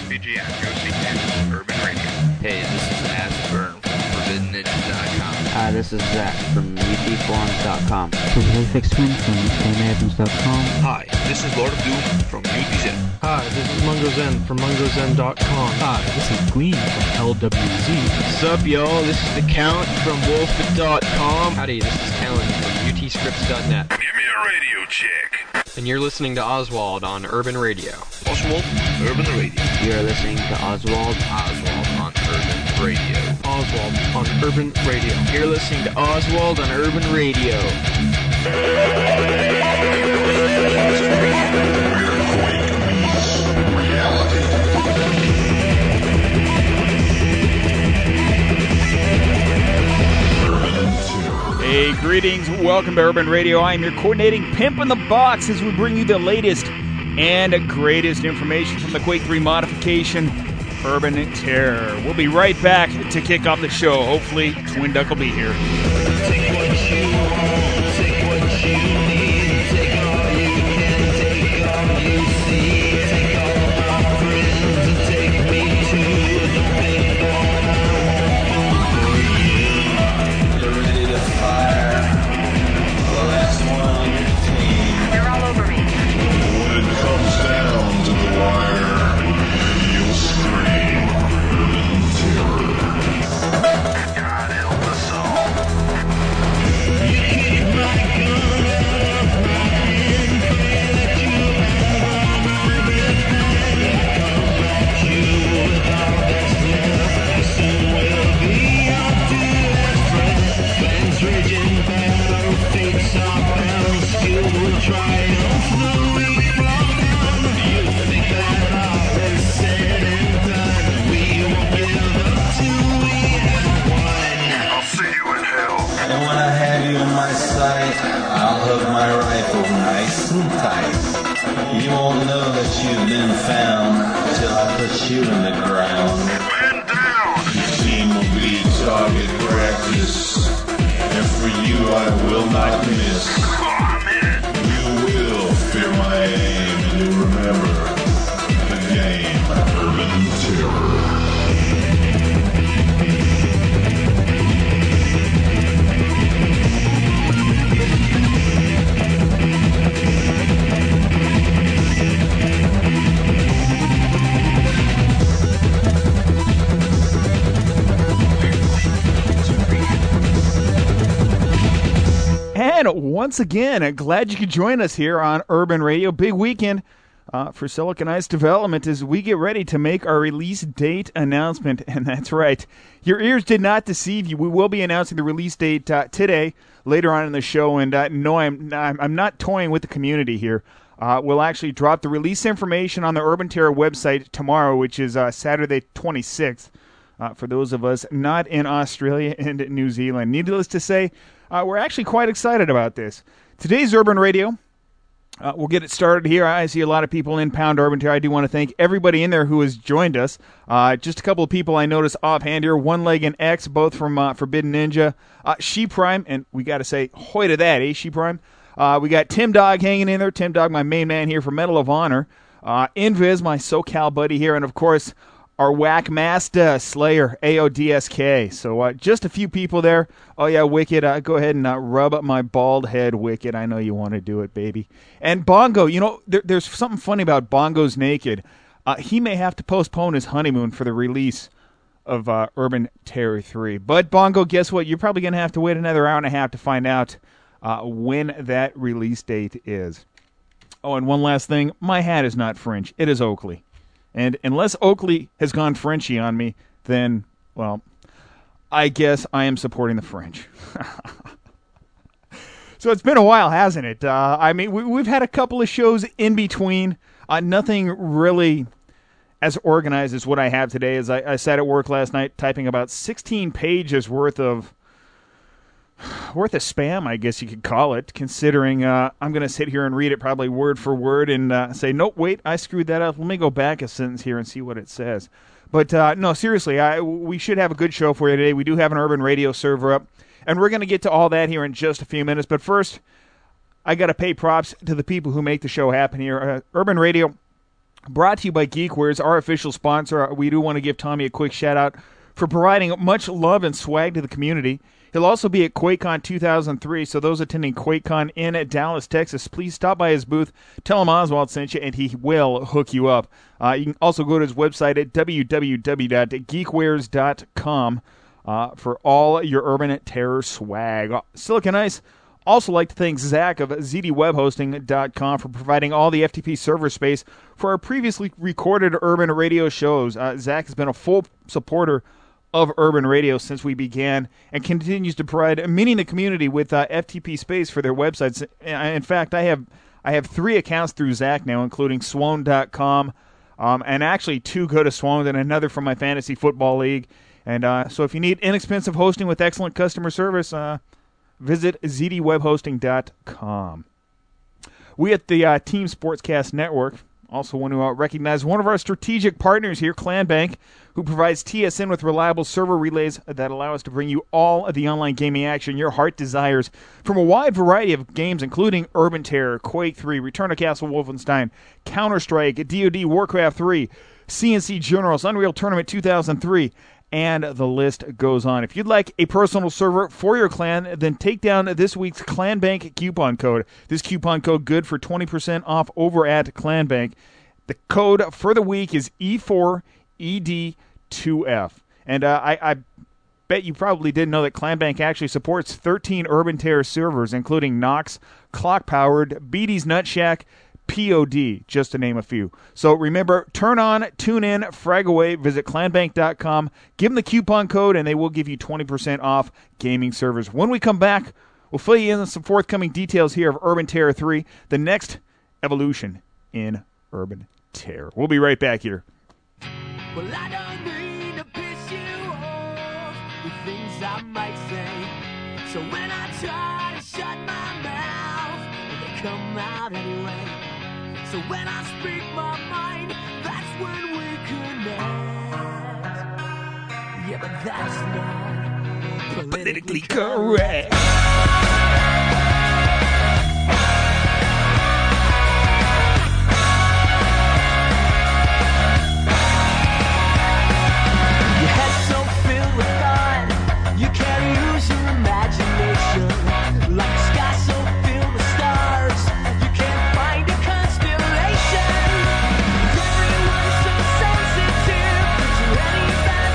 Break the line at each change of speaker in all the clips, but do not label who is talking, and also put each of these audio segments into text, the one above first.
WGN, OCN, Urban Radio.
Hey, this is Ashburn from ForbiddenNinja.com.
Hi, this is Zach from UTForums.com.
This is Hayfixman from GameAdams.com.
Hi, this is Lord of Doom from UTZ.
Hi, this is Mungo Zen from MungoZen.com.
Hi, this is Glean from LWZ.
What's up, y'all? This is The Count from Wolfit.com.
Howdy, this is Kellen from UTScripts.net.
Give me a radio check.
And you're listening to Oswald on Urban Radio.
Oswald, Urban Radio.
You're listening to Oswald.
Oswald on Urban Radio.
Oswald on Urban Radio.
You're listening to Oswald on Urban Radio.
Hey, greetings. Welcome to Urban Radio. I am your coordinating pimp in the box as we bring you the latest and greatest information from the Quake 3 modification, Urban Terror. We'll be right back to kick off the show. Hopefully, Twin Duck will be here.
Take what you want, take what you need, take all you can, take all you see, take all my friends and take me too. Don't think what I want for you. You're ready to fire the last one on your team.
They're all over me.
When it comes down to the wire, you'll scream Urban Terror. God help us all. You keep my gun out of my hand, pray that you have everything. Come at you with our best love, soon we'll be our dearest friends. Flames raging, battle fates are bound, still will triumph, though we fall down. You think that all is said and done, we won't give up till we have won.
I'll see you in hell.
And when I have you in my sight, I'll hug my rifle nice and tight. You won't know that you've been found till I put you in the ground.
Man down!
Your team will be target practice, and for you I will not miss.
I'm in.
You will fear my aim, and you'll remember the game, Urban Terror.
And once again, glad you could join us here on Urban Radio. Big weekend for Silicon Ice Development as we get ready to make our release date announcement. And that's right, your ears did not deceive you. We will be announcing the release date today, later on in the show. And no, I'm not toying with the community here. We'll actually drop the release information on the Urban Terror website tomorrow, which is Saturday 26th, for those of us not in Australia and New Zealand. Needless to say, we're actually quite excited about this. Today's Urban Radio, we'll get it started here. I see a lot of people in Pound Urban Terror. I do want to thank everybody in there who has joined us. Just a couple of people I noticed offhand here. One Leg and X, both from Forbidden Ninja. She Prime, and we got to say, hoy to that, eh, She Prime? We got Tim Dog hanging in there. Tim Dog, my main man here for Medal of Honor. Invis, my SoCal buddy here. And, of course, our Whack Master Slayer, AODSK. So just a few people there. Oh, yeah, Wicked, go ahead and rub up my bald head, Wicked. I know you want to do it, baby. And Bongo, you know, there's something funny about Bongo's Naked. He may have to postpone his honeymoon for the release of Urban Terror 3. But, Bongo, guess what? You're probably going to have to wait another hour and a half to find out when that release date is. Oh, and one last thing. My hat is not French. It is Oakley. And unless Oakley has gone Frenchy on me, then, well, I guess I am supporting the French. So it's been a while, hasn't it? I mean, we've had a couple of shows in between. Nothing really as organized as what I have today. As I sat at work last night typing about 16 pages worth of spam, I guess you could call it, considering I'm going to sit here and read it probably word for word and say, nope, wait, I screwed that up. Let me go back a sentence here and see what it says. But no, seriously, we should have a good show for you today. We do have an Urban Radio server up, and we're going to get to all that here in just a few minutes. But first, I got to pay props to the people who make the show happen here. Urban Radio Brought to you by Geekwares, our official sponsor. We do want to give Tommy a quick shout-out for providing much love and swag to the community. He'll also be at QuakeCon 2003, so those attending QuakeCon in Dallas, Texas, please stop by his booth, tell him Oswald sent you, and he will hook you up. You can also go to his website at www.geekwares.com for all your Urban Terror swag. Silicon Ice also like to thank Zach of zdwebhosting.com for providing all the FTP server space for our previously recorded Urban Radio shows. Zach has been a full supporter of Urban Radio since we began and continues to provide many in the community with FTP space for their websites. In fact, I have 3 accounts through Zach now, including Swoan.com, and actually 2 go to Swoan and another from my fantasy football league. And so if you need inexpensive hosting with excellent customer service, visit zdwebhosting.com. We at the Team Sportscast Network also want to recognize one of our strategic partners here, ClanBank, who provides TSN with reliable server relays that allow us to bring you all of the online gaming action your heart desires from a wide variety of games, including Urban Terror, Quake 3, Return of Castle Wolfenstein, Counter-Strike, DoD, Warcraft 3, CNC Generals, Unreal Tournament 2003, and the list goes on. If you'd like a personal server for your clan, then take down this week's ClanBank coupon code. This coupon code good for 20% off over at ClanBank. The code for the week is E4ED2F. And I bet you probably didn't know that ClanBank actually supports 13 Urban Terror servers, including Nox, Clock Powered, BD's Nut Shack, POD, just to name a few. So remember, turn on, tune in, frag away, visit clanbank.com, give them the coupon code, and they will give you 20% off gaming servers. When we come back, we'll fill you in on some forthcoming details here of Urban Terror 3, the next evolution in Urban Terror. We'll be right back here.
Well, I don't mean to piss you off with things I might say. So when I try to shut my mouth, they come out anyway. So when I speak my mind, that's when we connect. Yeah, but that's not politically correct. Your head's so filled with thought, you can't use your imagination. Like the sky so filled with stars, you can't find a constellation. Everyone's so sensitive to any bad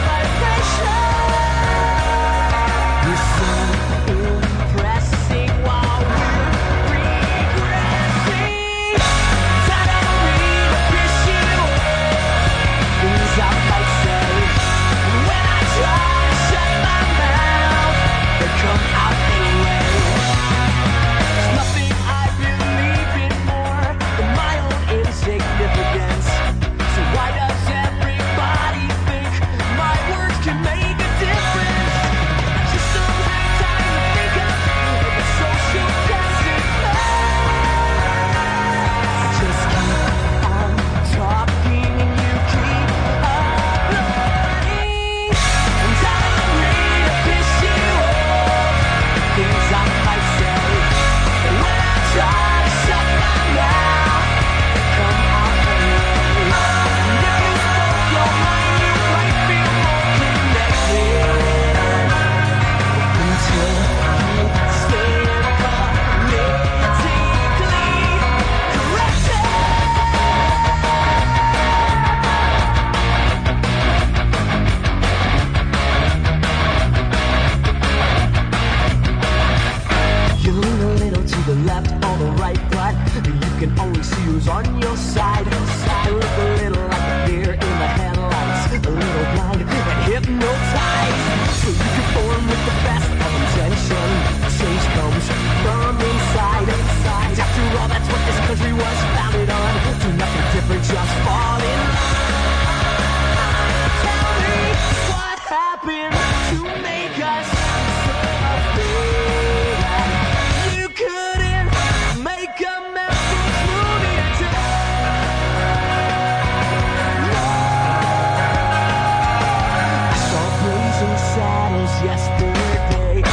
vibration. You're so impressing while we're regressing. I don't mean to piss you off, things I might say. When I try to shut my mouth, they come out anyway. There's nothing I believe in more than my own insignificance. So why does everybody think my words can make a difference? I just don't have time to think of the social consequences. Just keep on talking and you keep uploading. And I don't mean to piss you off, things I might say. But when I try to shut my mouth, they come out anyway. And if you spoke your mind, you might feel more connected. Until you stand politically corrected. You lean a little to the left or the right, but you can only see who's on your side. You look a little like a deer in the headlights, a little blind and hypnotized. So you conform with the best of intention. Change comes from inside. And after all, that's what this country was founded on. Do nothing different, just fall in line. Tell me what happened to make us so afraid that you couldn't make a message through me I saw blazing saddles yesterday.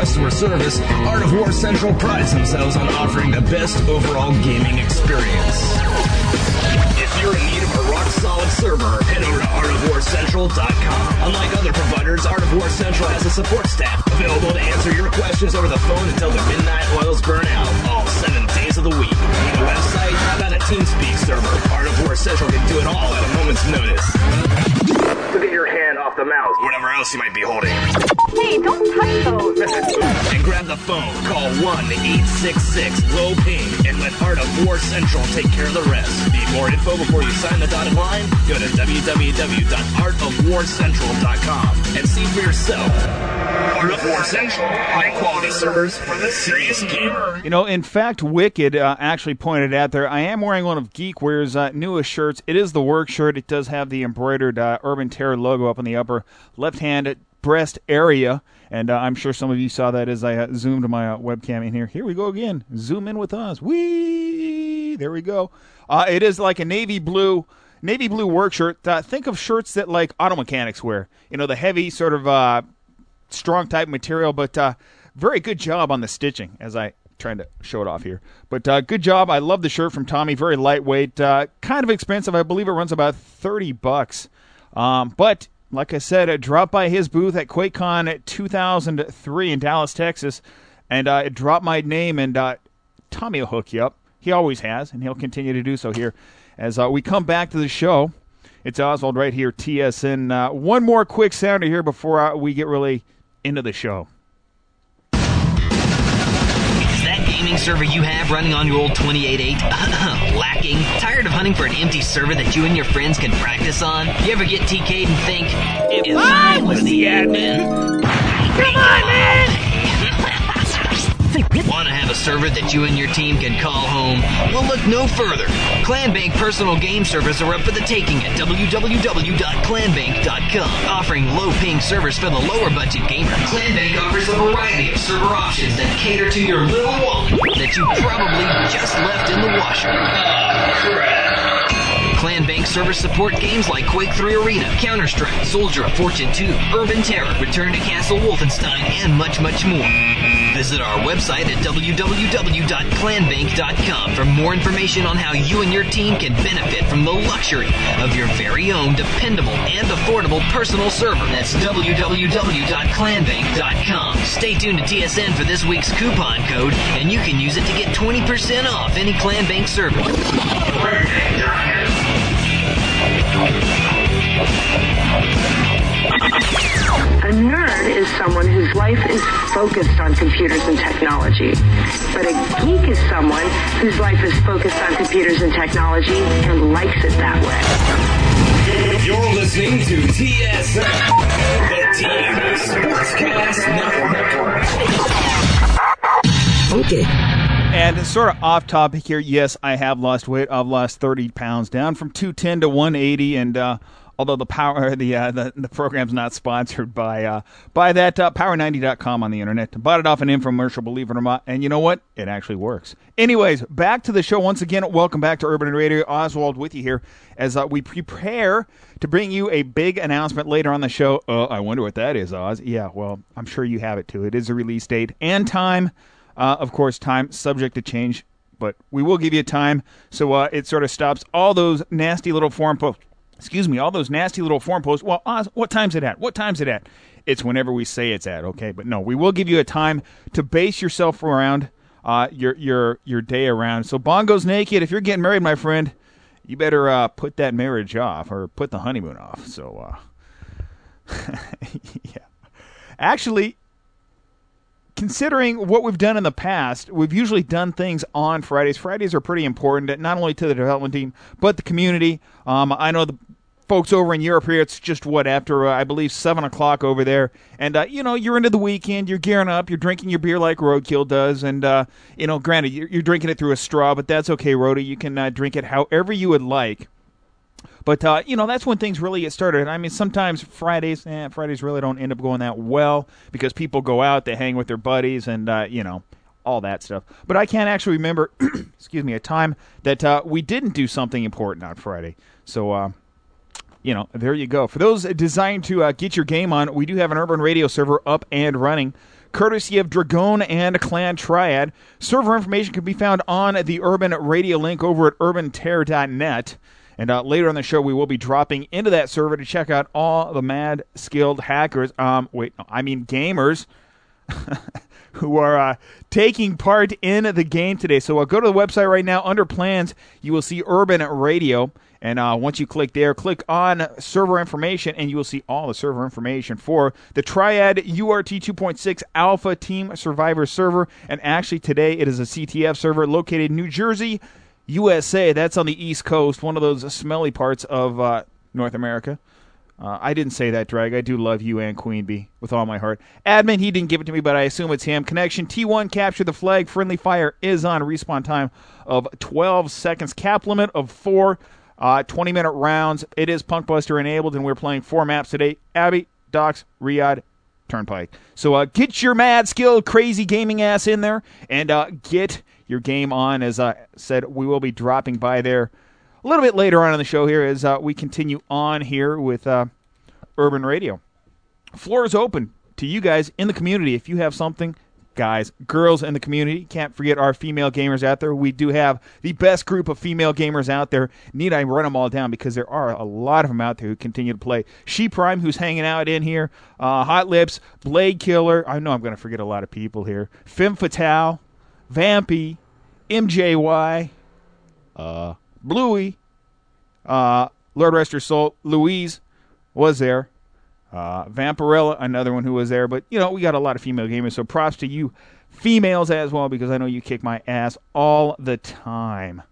customer service, Art of War Central prides themselves on offering the best overall gaming experience. If you're in need of a rock-solid server, head over to artofwarcentral.com. Unlike other providers, Art of War Central has a support staff available to answer your questions over the phone until the midnight oils burn out, all 7 days of the week. Need a website? How about a TeamSpeak server? Art of War Central can do it all at a moment's notice. So get your hand off the mouse, whatever else you might be holding.
Hey, don't touch those.
And grab the phone. Call 1-866-LOW-PING and let Art of War Central take care of the rest. Need more info before you sign the dotted line? Go to www.artofwarcentral.com and see for yourself. Art of War Central. High-quality servers for the serious gamer.
You know, in fact, Wicked actually pointed out there, I am wearing one of GeekWare's newest shirts. It is the work shirt. It does have the embroidered Urban Terror logo up in the upper left-hand breast area, and I'm sure some of you saw that as I zoomed my webcam in here. Here we go again. Zoom in with us. Whee! There we go. It is like a navy blue work shirt. Think of shirts that like auto mechanics wear. You know, the heavy sort of strong type material, but very good job on the stitching as I trying to show it off here. But good job. I love the shirt from Tommy. Very lightweight, kind of expensive. I believe it runs about $30. But like I said, drop by his booth at QuakeCon 2003 in Dallas, Texas, and drop my name, and Tommy will hook you up. He always has, and he'll continue to do so here. As we come back to the show, it's Oswald right here, TSN. One more quick sounder here before we get really into the show.
Gaming server you have running on your old 28.8 lacking? Tired of hunting for an empty server that you and your friends can practice on? You ever get TK'd and think, if I was the admin? Come on, man! Want to have a server that you and your team can call home? Well, look no further. ClanBank personal game servers are up for the taking at www.clanbank.com. Offering low-ping servers for the lower budget gamer, ClanBank offers a variety of server options that cater to your little wallet that you probably just left in the washer. Oh, crap. ClanBank servers support games like Quake 3 Arena, Counter-Strike, Soldier of Fortune 2, Urban Terror, Return to Castle Wolfenstein, and much, much more. Visit our website at www.clanbank.com for more information on how you and your team can benefit from the luxury of your very own dependable and affordable personal server. That's www.clanbank.com. Stay tuned to TSN for this week's coupon code, and you can use it to get 20% off any ClanBank server.
A nerd is someone whose life is focused on computers and technology. But a geek is someone whose life is focused on computers and technology and likes it that way.
You're listening to TSN, the Team Sportscast Network.
Okay. And sort of off topic here, yes, I have lost weight. I've lost 30 pounds, down from 210 to 180, and although the program's not sponsored by that, Power90.com on the internet. Bought it off an infomercial, believe it or not, and you know what? It actually works. Anyways, back to the show once again. Welcome back to Urban Radio. Oswald with you here as we prepare to bring you a big announcement later on the show. I wonder what that is, Oz. Yeah, well, I'm sure you have it too. It is a release date and time. Of course, time subject to change, but we will give you time so it sort of stops all those nasty little forum posts. Excuse me, all those nasty little forum posts. Well, Oz, what time's it at? What time's it at? It's whenever we say it's at, okay? But no, we will give you a time to base yourself around your day around. So Bongo's naked. If you're getting married, my friend, you better put that marriage off or put the honeymoon off. So, yeah. Actually, considering what we've done in the past, we've usually done things on Fridays. Fridays are pretty important, not only to the development team, but the community. I know the folks over in Europe here, it's just after, I believe, 7 o'clock over there. And, you're into the weekend, you're gearing up, you're drinking your beer like Roadkill does. And, granted, you're drinking it through a straw, but that's okay, Rody. You can drink it however you would like. But, that's when things really get started. I mean, sometimes Fridays really don't end up going that well because people go out, they hang with their buddies, and, all that stuff. But I can't actually remember, a time that we didn't do something important on Friday. So, there you go. For those designed to get your game on, we do have an Urban Radio server up and running courtesy of Dragon and Clan Triad. Server information can be found on the Urban Radio link over at urbanterror.net. And later in the show, we will be dropping into that server to check out all the mad, skilled hackers, gamers, who are taking part in the game today. So go to the website right now. Under plans, you will see Urban Radio. And once you click there, click on server information, and you will see all the server information for the Triad URT 2.6 Alpha Team Survivor server. And actually, today it is a CTF server located in New Jersey, USA. That's on the East Coast, one of those smelly parts of North America. I didn't say that, Drag. I do love you and Queen Bee with all my heart. Admin, he didn't give it to me, but I assume it's him. Connection T1, capture the flag. Friendly fire is on. Respawn time of 12 seconds. Cap limit of 4. 20-minute rounds. It is Punkbuster enabled, and we're playing 4 maps today. Abbey, Docks, Riyadh, Turnpike. So get your mad, skilled, crazy gaming ass in there, and get your game on. As I said, we will be dropping by there a little bit later on in the show here as we continue on here with Urban Radio. Floor is open to you guys in the community. If you have something, guys, girls in the community, can't forget our female gamers out there. We do have the best group of female gamers out there. Need I run them all down because there are a lot of them out there who continue to play. She Prime, who's hanging out in here. Hot Lips, Blade Killer. I know I'm going to forget a lot of people here. Femme Fatale, Vampy, MJY, Bluey, Lord Rest Her Soul, Louise was there. Vampirella, another one who was there. But, we got a lot of female gamers, so props to you females as well, because I know you kick my ass all the time.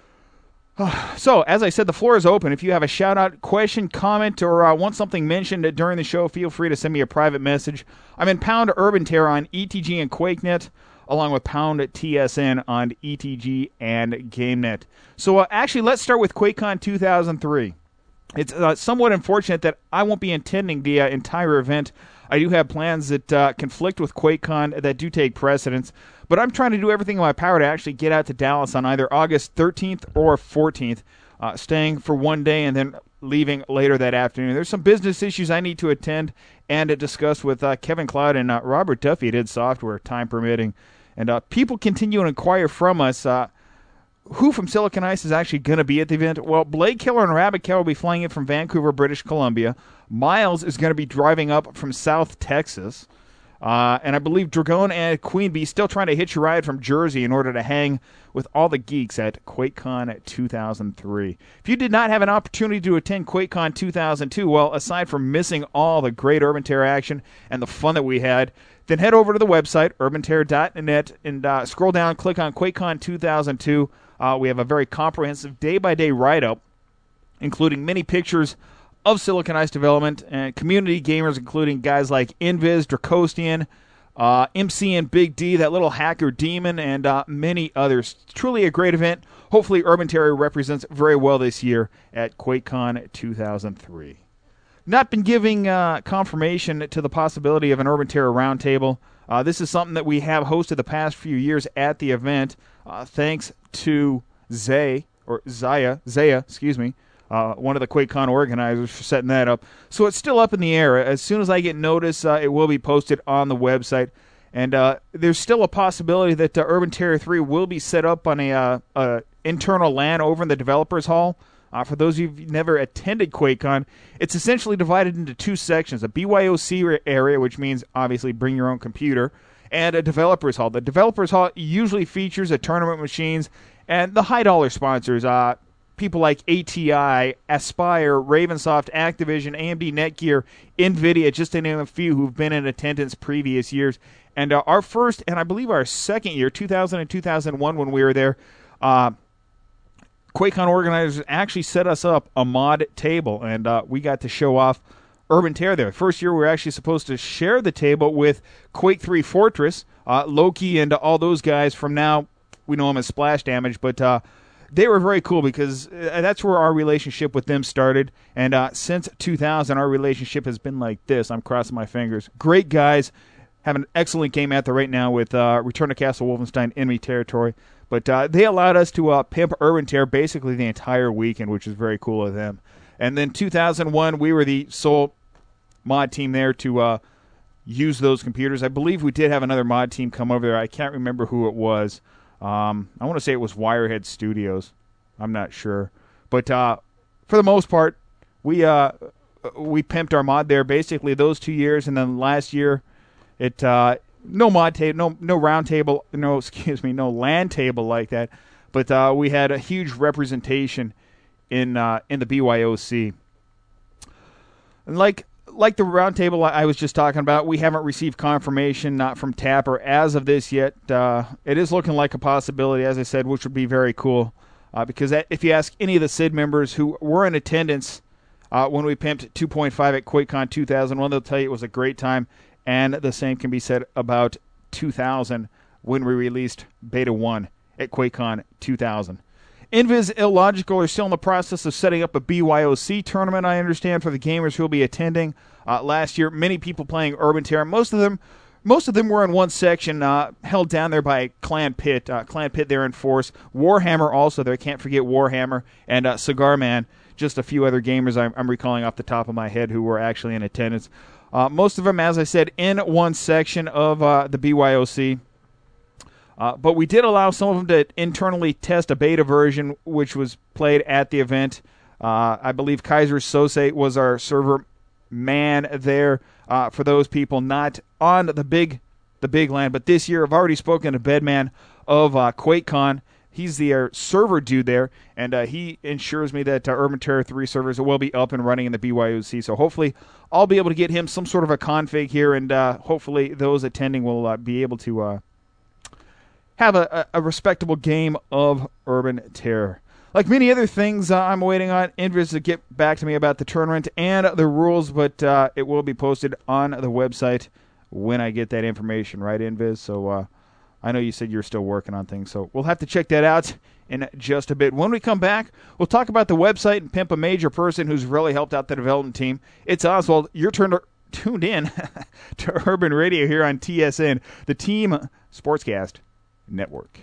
So, as I said, the floor is open. If you have a shout-out, question, comment, or want something mentioned during the show, feel free to send me a private message. I'm in Pound Urban Terror on ETG and QuakeNet, along with Pound TSN on ETG and GameNet. So, actually, let's start with QuakeCon 2003. It's somewhat unfortunate that I won't be attending the entire event. I do have plans that conflict with QuakeCon that do take precedence, but I'm trying to do everything in my power to actually get out to Dallas on either August 13th or 14th, staying for one day and then leaving later that afternoon. There's some business issues I need to attend and discuss with Kevin Cloud and Robert Duffy at id Software, time permitting. And people continue to inquire from us, who from Silicon Ice is actually going to be at the event? Well, Blade Killer and Rabbit Killer will be flying in from Vancouver, British Columbia. Miles is going to be driving up from South Texas. And I believe Dragon and Queen Bee still trying to hitch a ride from Jersey in order to hang with all the geeks at QuakeCon 2003. If you did not have an opportunity to attend QuakeCon 2002, well, aside from missing all the great Urban Terror action and the fun that we had, then head over to the website, urbanterror.net, and scroll down, click on QuakeCon 2002. We have a very comprehensive day-by-day write-up, including many pictures of Silicon Ice development and community gamers, including guys like Invis, Dracostian, MC and Big D, that little hacker demon, and many others. Truly a great event. Hopefully Urban Terror represents very well this year at QuakeCon 2003. Not been giving confirmation to the possibility of an Urban Terror roundtable. This is something that we have hosted the past few years at the event, thanks to Zaya, one of the QuakeCon organizers, for setting that up. So it's still up in the air. As soon as I get notice, it will be posted on the website. And there's still a possibility that Urban Terror 3 will be set up on a internal LAN over in the Developers Hall. For those of you who've never attended QuakeCon, it's essentially divided into two sections, a BYOC area, which means obviously bring your own computer, and a Developers Hall. The Developers Hall usually features a tournament machines and the high-dollar sponsors, people like ATI, Aspire, Ravensoft, Activision, AMD, Netgear, NVIDIA, just to name a few who've been in attendance previous years. And our first, and I believe our second year, 2000 and 2001, when we were there, QuakeCon organizers actually set us up a mod table, and we got to show off Urban Terror there. First year, we were actually supposed to share the table with Quake 3 Fortress, Loki, and all those guys from now. We know them as Splash Damage, but they were very cool because that's where our relationship with them started. And since 2000, our relationship has been like this. I'm crossing my fingers. Great guys. Have an excellent game out there right now with Return to Castle Wolfenstein Enemy Territory. But they allowed us to pimp Urban Terror basically the entire weekend, which is very cool of them. And then 2001, we were the sole mod team there to use those computers. I believe we did have another mod team come over there. I can't remember who it was. I want to say it was Wirehead Studios. I'm not sure. But for the most part, we pimped our mod there basically those 2 years, and then last year it no mod table, no round table, no LAN table like that. But we had a huge representation in the BYOC. And like the round table I was just talking about, we haven't received confirmation, not from Tapper as of this yet. It is looking like a possibility, as I said, which would be very cool. Because if you ask any of the SID members who were in attendance when we pimped 2.5 at QuakeCon 2001, they'll tell you it was a great time. And the same can be said about 2000 when we released Beta 1 at QuakeCon 2000. Invis Illogical are still in the process of setting up a BYOC tournament, I understand, for the gamers who will be attending. Last year, many people playing Urban Terror. Most of them were in one section, held down there by Clan Pit. Clan Pit there in force. Warhammer also there. Can't forget Warhammer and Cigar Man. Just a few other gamers I'm recalling off the top of my head who were actually in attendance. Most of them, as I said, in one section of the BYOC. But we did allow some of them to internally test a beta version, which was played at the event. I believe Kaiser Sose was our server man there for those people not on the big LAN. But this year, I've already spoken to Bedman of QuakeCon. He's the server dude there, and he ensures me that Urban Terror 3 servers will be up and running in the BYOC. So hopefully I'll be able to get him some sort of a config here, and hopefully those attending will be able to have a respectable game of Urban Terror. Like many other things, I'm waiting on Invis to get back to me about the tournament and the rules, but it will be posted on the website when I get that information, right, Invis? So I know you said you're still working on things, so we'll have to check that out in just a bit. When we come back, we'll talk about the website and pimp a major person who's really helped out the development team. It's Oswald. Your turn to tuned in to Urban Radio here on TSN, the Team Sportscast Network.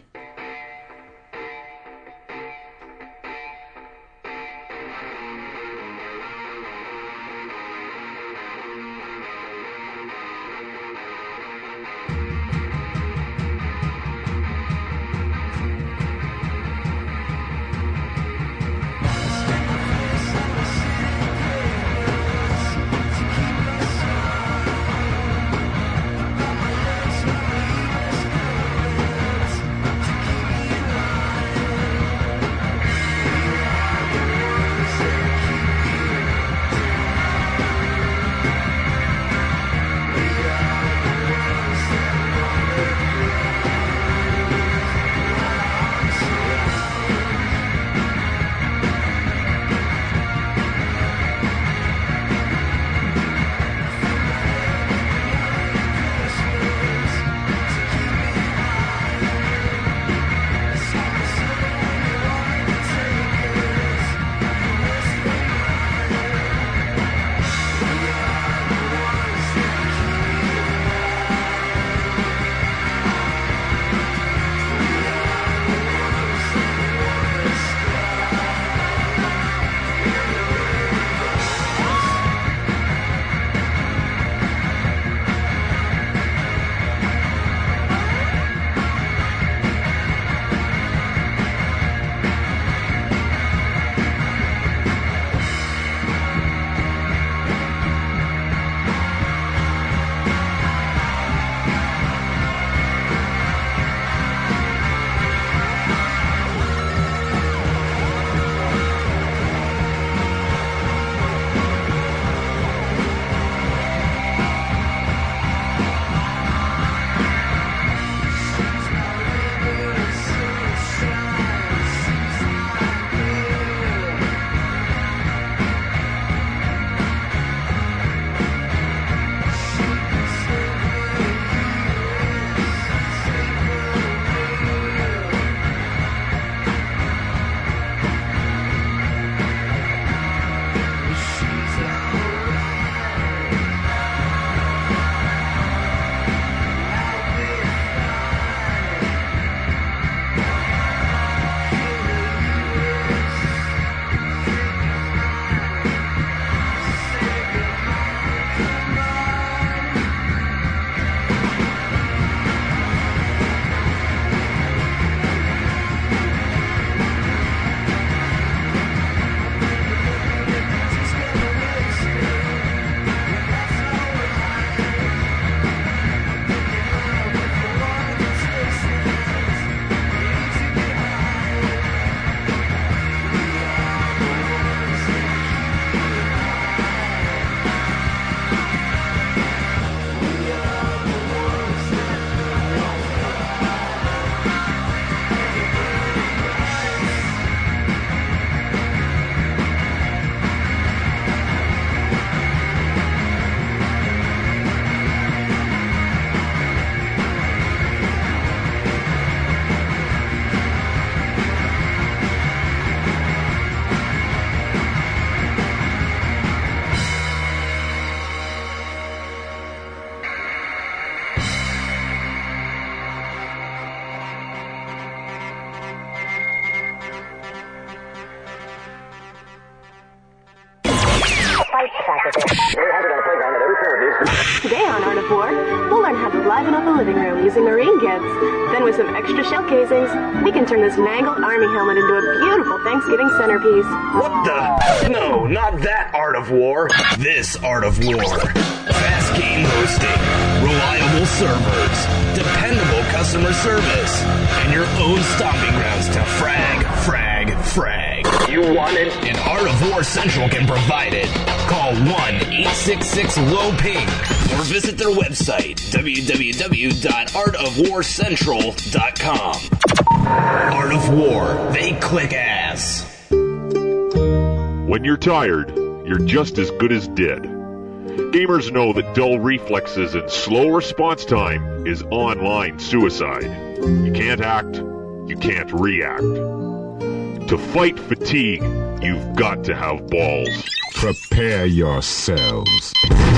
Today on Art of War, we'll learn how to liven up a living room using marine gids. Then with some extra shell casings, we can turn this mangled army helmet into a beautiful Thanksgiving centerpiece.
What the? No, not that Art of War. This Art of War. Fast game hosting, reliable servers, dependable customer service, and your own stomping grounds to frag. You want it? And Art of War Central can provide it. Call 1-866-LOW-PING or visit their website, www.artofwarcentral.com. Art of War, they click ass.
When you're tired, you're just as good as dead. Gamers know that dull reflexes and slow response time is online suicide. You can't act, you can't react. To fight fatigue, you've got to have balls.
Prepare yourselves.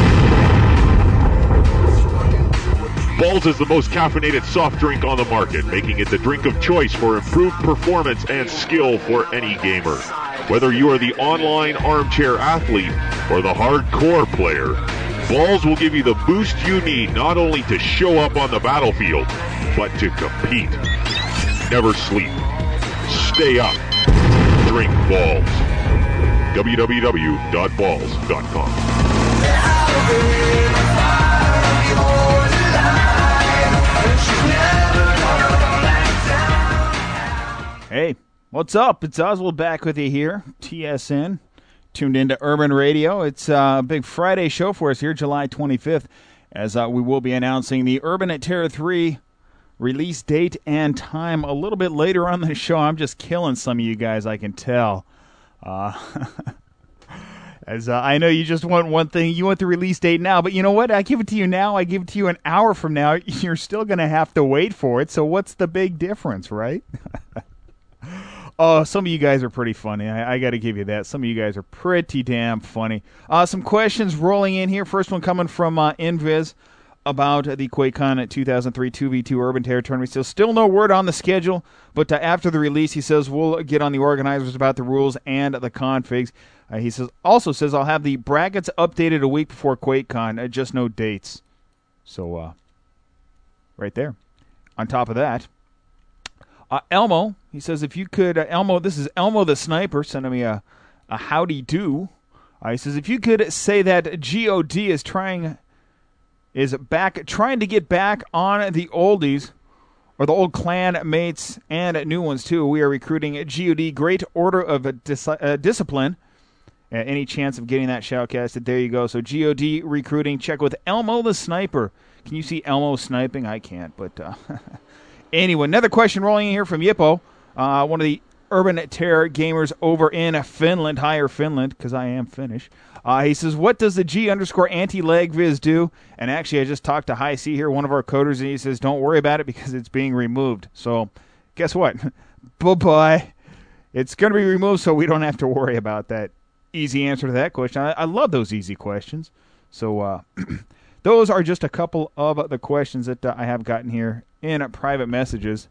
Balls is the most caffeinated soft drink on the market, making it the drink of choice for improved performance and skill for any gamer. Whether you are the online armchair athlete or the hardcore player, Balls will give you the boost you need not only to show up on the battlefield, but to compete. Never sleep. Stay up. Drink Balls. www.balls.com.
Hey, what's up? It's Oswald back with you here, TSN, tuned into Urban Radio. It's a big Friday show for us here, July 25th, as we will be announcing the Urban Terror 3 release date and time a little bit later on the show. I'm just killing some of you guys, I can tell. As I know you just want one thing, you want the release date now, but you know what? I give it to you now, I give it to you an hour from now. You're still going to have to wait for it, so what's the big difference, right? Oh, some of you guys are pretty funny. I got to give you that. Some of you guys are pretty damn funny. Some questions rolling in here. First one coming from Invis about the QuakeCon 2003 2v2 Urban Terror Tournament. So still no word on the schedule, but after the release, he says, we'll get on the organizers about the rules and the configs. He also says, I'll have the brackets updated a week before QuakeCon, just no dates. So, right there. On top of that, Elmo, he says, if you could, Elmo, this is Elmo the Sniper, sending me a howdy do. He says, if you could say that GOD is trying to get back on the oldies, or the old clan mates and new ones too. We are recruiting GOD, Great Order of Discipline. Any chance of getting that shoutcasted? There you go. So GOD recruiting. Check with Elmo the Sniper. Can you see Elmo sniping? I can't, but anyway, another question rolling in here from Yippo, one of the Urban Terror gamers over in Finland, higher Finland, because I am Finnish. He says, what does the G_anti-lag viz do? And actually, I just talked to High C here, one of our coders, and he says, don't worry about it because it's being removed. So, guess what? Bye-bye. It's going to be removed, so we don't have to worry about that. Easy answer to that question. I love those easy questions. So, those are just a couple of the questions that I have gotten here in private messages.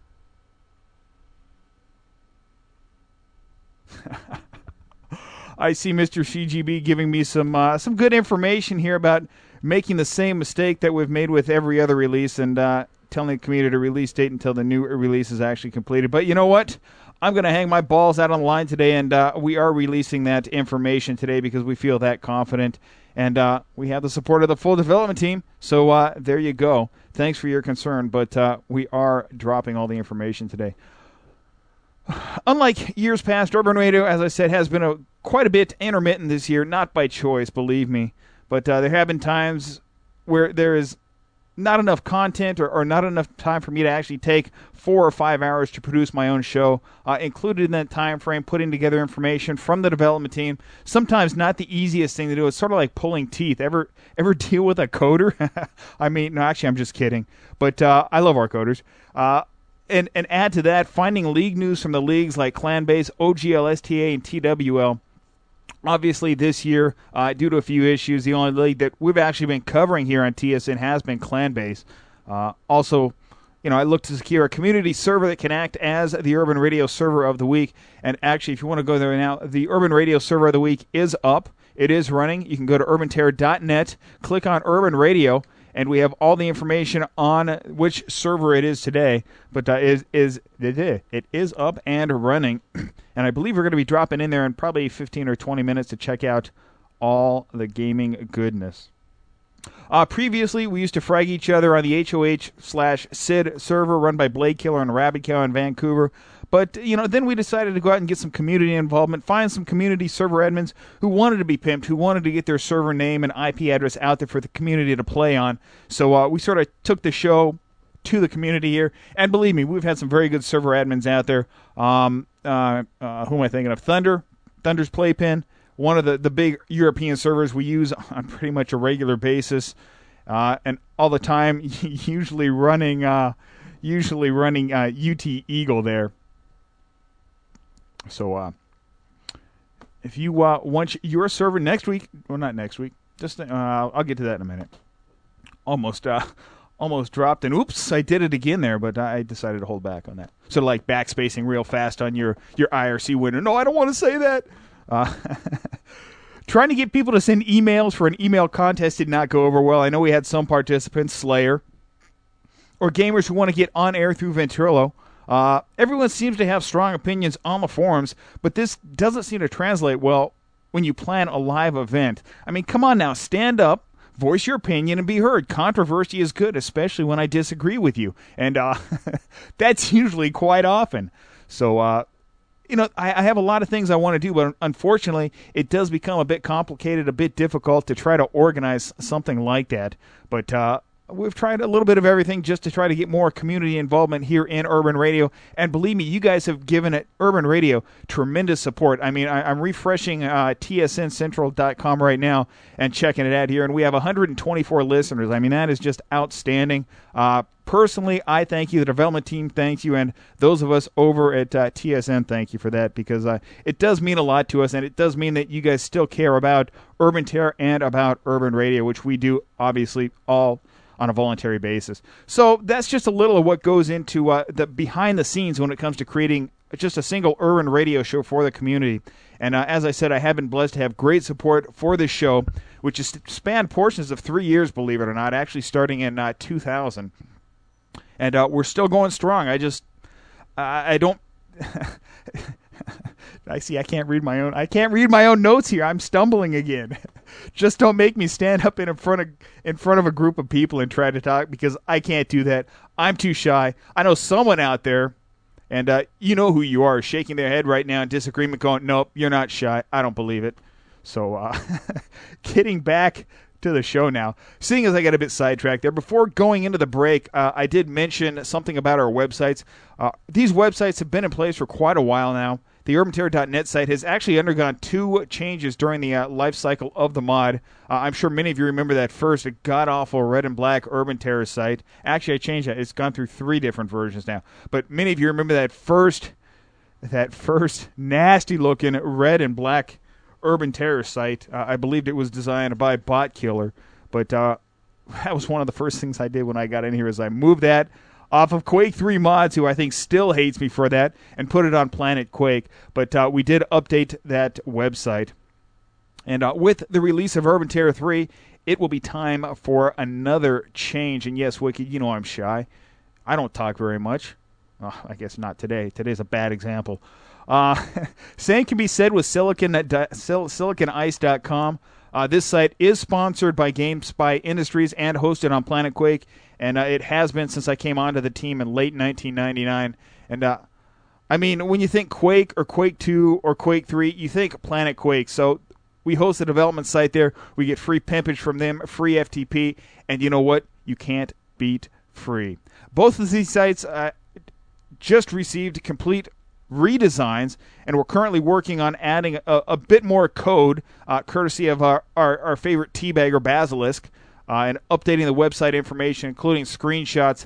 I see Mr. CGB giving me some good information here about making the same mistake that we've made with every other release and telling the community to release date until the new release is actually completed. But you know what? I'm going to hang my balls out on the line today, and we are releasing that information today because we feel that confident. And we have the support of the full development team. So there you go. Thanks for your concern, but we are dropping all the information today. Unlike years past, Urban Radio, as I said, has been quite a bit intermittent this year, not by choice, believe me. But there have been times where there is not enough content or not enough time for me to actually take 4 or 5 hours to produce my own show. Included in that time frame, putting together information from the development team. Sometimes not the easiest thing to do. It's sort of like pulling teeth. Ever deal with a coder? I mean, no, actually, I'm just kidding. But I love our coders. And add to that, finding league news from the leagues like Clanbase, OGL, STA, and TWL. Obviously, this year, due to a few issues, the only league that we've actually been covering here on TSN has been Clanbase. Also, I look to secure a community server that can act as the Urban Radio Server of the Week. And actually, if you want to go there now, the Urban Radio Server of the Week is up. It is running. You can go to urbanterror.net, click on Urban Radio, and we have all the information on which server it is today. But it is up and running, and I believe we're going to be dropping in there in probably 15 or 20 minutes to check out all the gaming goodness. Previously, we used to frag each other on the HOH/SID server run by Blade Killer and Rabbit Cow in Vancouver. But, then we decided to go out and get some community involvement, find some community server admins who wanted to be pimped, who wanted to get their server name and IP address out there for the community to play on. So we sort of took the show to the community here. And believe me, we've had some very good server admins out there. Who am I thinking of? Thunder's Playpen. One of the big European servers we use on pretty much a regular basis, and all the time, usually running UT Eagle there. So if you want your server next week, well, not next week, just I'll get to that in a minute. Almost dropped, and oops, I did it again there, but I decided to hold back on that. Sort of like backspacing real fast on your IRC window. No, I don't want to say that. Trying to get people to send emails for an email contest did not go over well. I know we had some participants, Slayer, or gamers who want to get on air through Ventrilo. Everyone seems to have strong opinions on the forums, but this doesn't seem to translate well when you plan a live event. I mean, come on now, stand up, voice your opinion, and be heard. Controversy is good, especially when I disagree with you. And that's usually quite often. So, I have a lot of things I want to do, but unfortunately, it does become a bit complicated, a bit difficult to try to organize something like that. But we've tried a little bit of everything just to try to get more community involvement here in Urban Radio. And believe me, you guys have given it, Urban Radio, tremendous support. I mean, I'm refreshing tsncentral.com right now and checking it out here, and we have 124 listeners. I mean, that is just outstanding. Personally, I thank you. The development team thanks you, and those of us over at TSN thank you for that, because it does mean a lot to us, and it does mean that you guys still care about Urban Terror and about Urban Radio, which we do, obviously, all on a voluntary basis. So that's just a little of what goes into the behind the scenes when it comes to creating just a single Urban Radio show for the community. And as I said, I have been blessed to have great support for this show, which has spanned portions of 3 years, believe it or not, actually starting in 2000. And we're still going strong. I don't. I see. I can't read my own notes here. I'm stumbling again. Just don't make me stand up in front of a group of people and try to talk, because I can't do that. I'm too shy. I know someone out there, and you know who you are, shaking their head right now in disagreement, going, "Nope, you're not shy. I don't believe it." So, getting back to the show now, seeing as I got a bit sidetracked there, before going into the break, I did mention something about our websites. These websites have been in place for quite a while now. The urbanterror.net site has actually undergone 2 changes during the life cycle of the mod. I'm sure many of you remember that first god-awful red and black Urban Terror site. Actually, I changed that. It's gone through 3 different versions now. But many of you remember that first nasty-looking red and black Urban Terror site. I believed it was designed by Bot Killer, but that was one of the first things I did when I got in here, is I moved that off of Quake 3 Mods, who I think still hates me for that, and put it on Planet Quake. But we did update that website. And with the release of Urban Terror 3, it will be time for another change. And yes, Wiki, you know I'm shy. I don't talk very much. I guess not today. Today's a bad example. Same can be said with SiliconIce.com. This site is sponsored by GameSpy Industries and hosted on Planet Quake, and it has been since I came onto the team in late 1999. And I mean, when you think Quake or Quake 2 or Quake 3, you think Planet Quake. So we host a development site there. We get free pimpage from them, free FTP, and you know what? You can't beat free. Both of these sites just received complete redesigns, and we're currently working on adding a bit more code, courtesy of our favorite teabagger Basilisk, and updating the website information, including screenshots,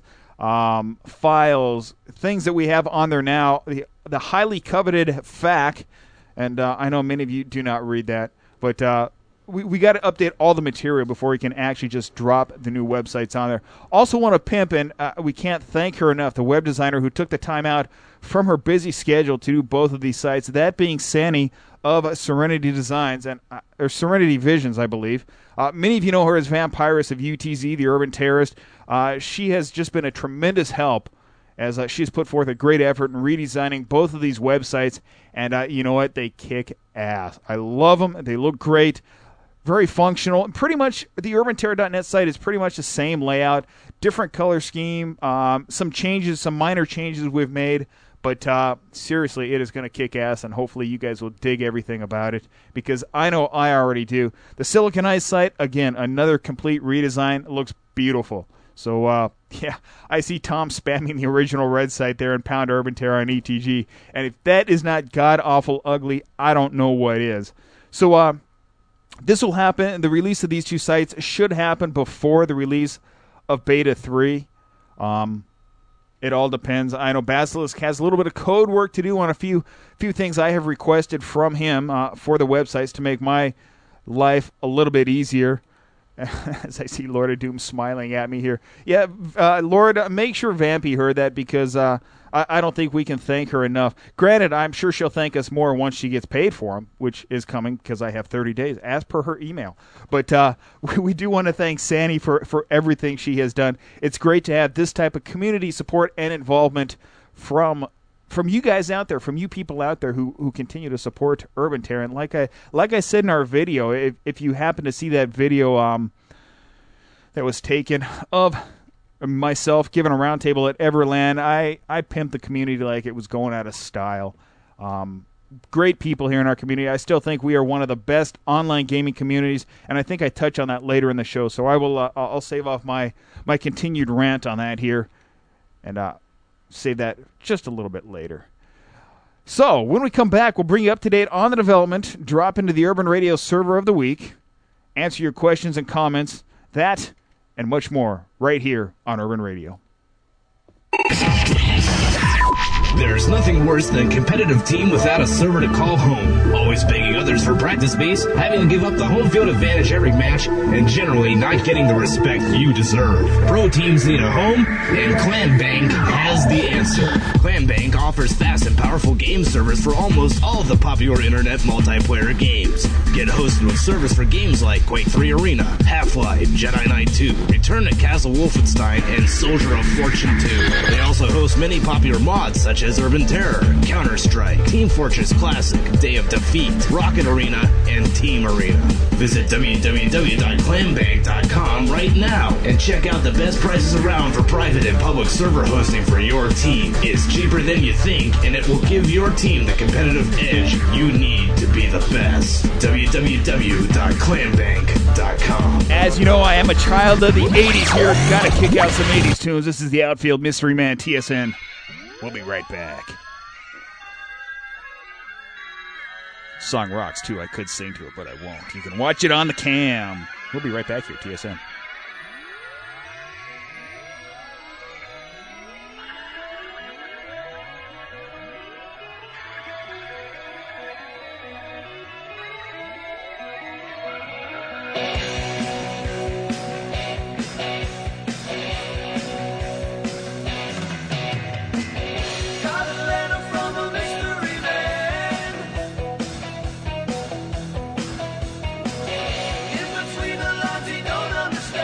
files, things that we have on there now. The highly coveted FAQ, and I know many of you do not read that, but we got to update all the material before we can actually just drop the new websites on there. Also want to pimp, and we can't thank her enough, the web designer who took the time out from her busy schedule to do both of these sites, that being Sani of Serenity Designs and or Serenity Visions, I believe. Many of you know her as Vampirus of UTZ, the Urban Terrorist. She has just been a tremendous help as she's put forth a great effort in redesigning both of these websites. And you know what? They kick ass. I love them. They look great. Very functional. And pretty much the UrbanTerror.net site is pretty much the same layout, different color scheme, some changes, some minor changes we've made. But seriously, it is going to kick ass, and hopefully you guys will dig everything about it, because I know I already do. The Silicon Eyes site, again, another complete redesign. It looks beautiful. So, yeah, I see Tom spamming the original red site there in Pound Urban Terror on ETG. And if that is not god-awful ugly, I don't know what is. So, this will happen. The release of these two sites should happen before the release of Beta 3. It all depends. I know Basilisk has a little bit of code work to do on a few things I have requested from him for the websites to make my life a little bit easier. As I see Lord of Doom smiling at me here. Yeah, Lord, make sure Vampy heard that, because I don't think we can thank her enough. Granted, I'm sure she'll thank us more once she gets paid for them, which is coming because I have 30 days, as per her email. But we do want to thank Sandy for everything she has done. It's great to have this type of community support and involvement from you guys out there, from you people out there who continue to support Urban Terror. And like I said in our video, if you happen to see that video that was taken of myself giving a roundtable at Everland, I pimped the community like it was going out of style. Great people here in our community. I still think we are one of the best online gaming communities, and I think I touch on that later in the show. So I'll save off my continued rant on that here, and save that just a little bit later. So when we come back, we'll bring you up to date on the development, drop into the Urban Radio server of the week, answer your questions and comments, that and much more right here on Urban Radio.
There's nothing worse than a competitive team without a server to call home. Always begging others for practice space, having to give up the home field advantage every match, and generally not getting the respect you deserve. Pro teams need a home, and ClanBank has the answer. ClanBank offers fast and powerful game servers for almost all of the popular internet multiplayer games. Get hosted with servers for games like Quake 3 Arena, Half-Life, Jedi Knight 2, Return to Castle Wolfenstein, and Soldier of Fortune 2. They also host many popular mods such as Urban Terror, Counter-Strike, Team Fortress Classic, Day of Defeat, Rocket Arena, and Team Arena. Visit www.clanbank.com right now and check out the best prices around for private and public server hosting for your team. It's cheaper than you think, and it will give your team the competitive edge you need to be the best. www.clanbank.com.
As you know, I am a child of the 80s here. Gotta kick out some 80s tunes. This is the Outfield Mystery Man, TSN. We'll be right back. Song rocks, too. I could sing to it, but I won't. You can watch it on the cam. We'll be right back here, TSN.
Between the lines, he don't understand.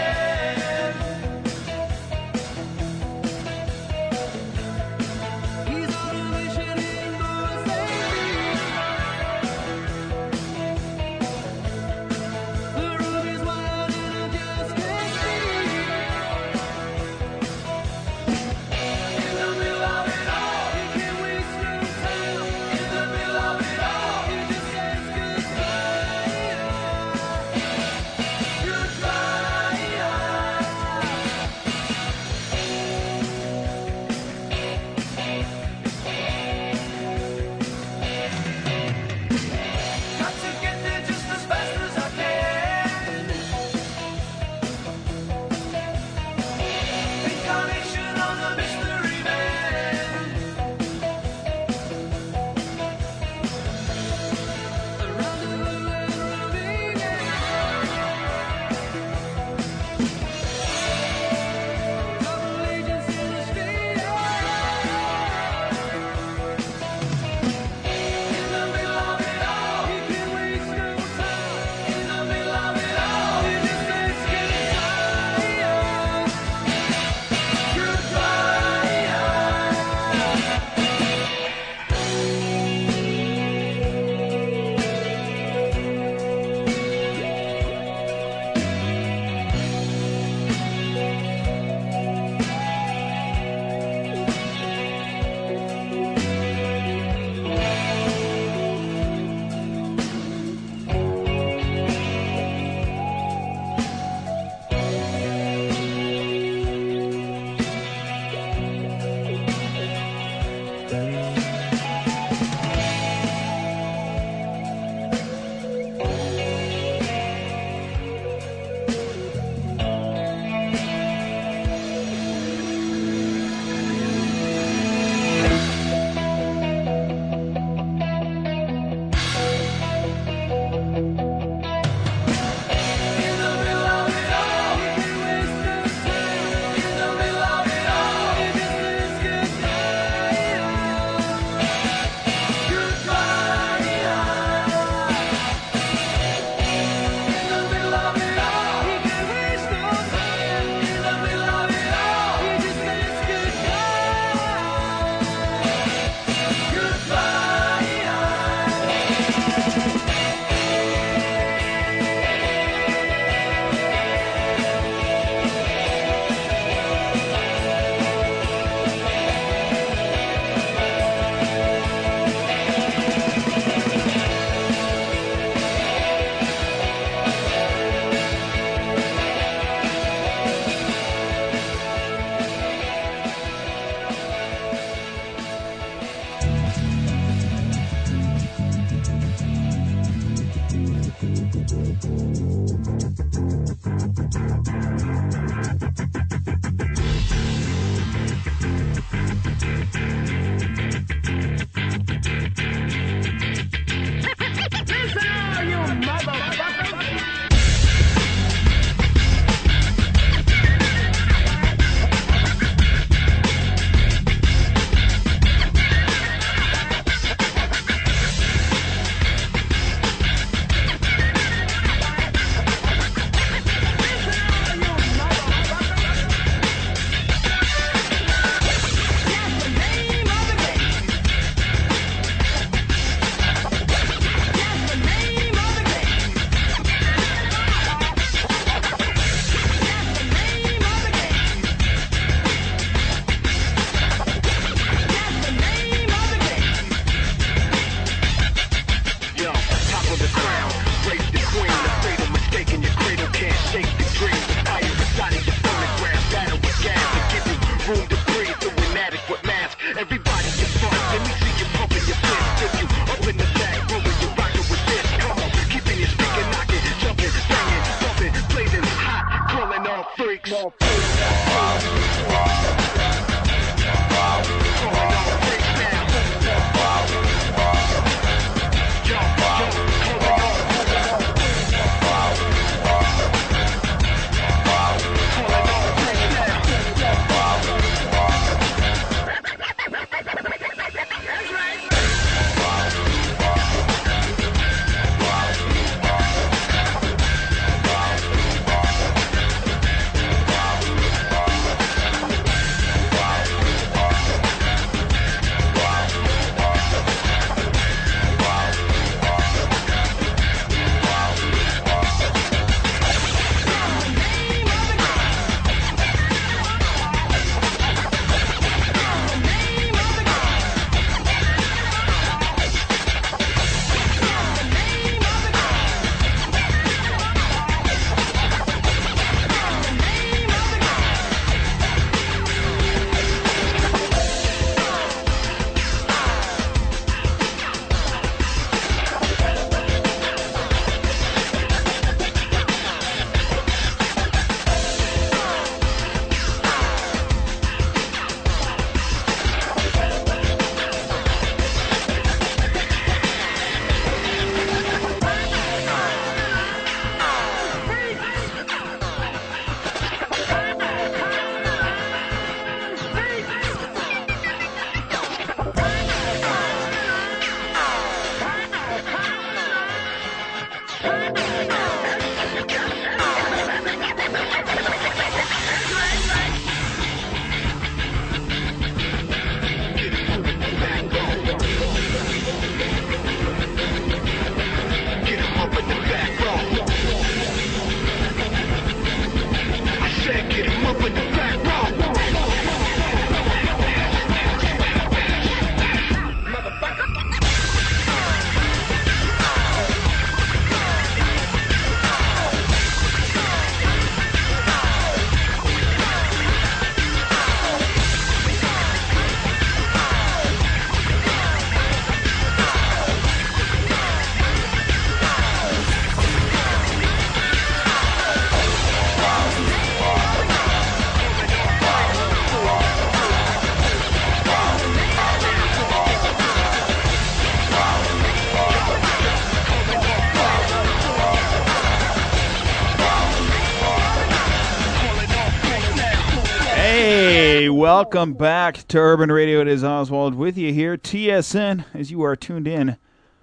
Welcome back to Urban Radio. It is Oswald with you here, TSN, as you are tuned in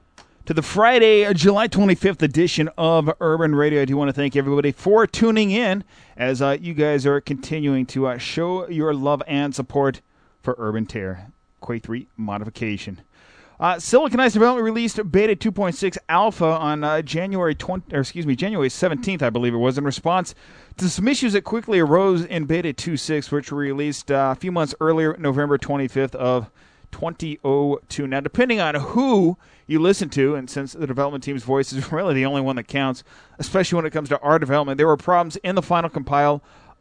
to the Friday, July 25th edition of Urban Radio. I do want to thank everybody for tuning in as you guys are continuing to show your love and support for Urban Tear Quake 3 modification. Silicon Ice Development released Beta 2.6 Alpha on January 17th, I believe it was, in response to some issues that quickly arose in Beta 2.6, which were released a few months earlier, November 25th of 2002. Now, depending on who you listen to, and since the development team's voice is really the only one that counts, especially when it comes to our development, there were problems in the final compile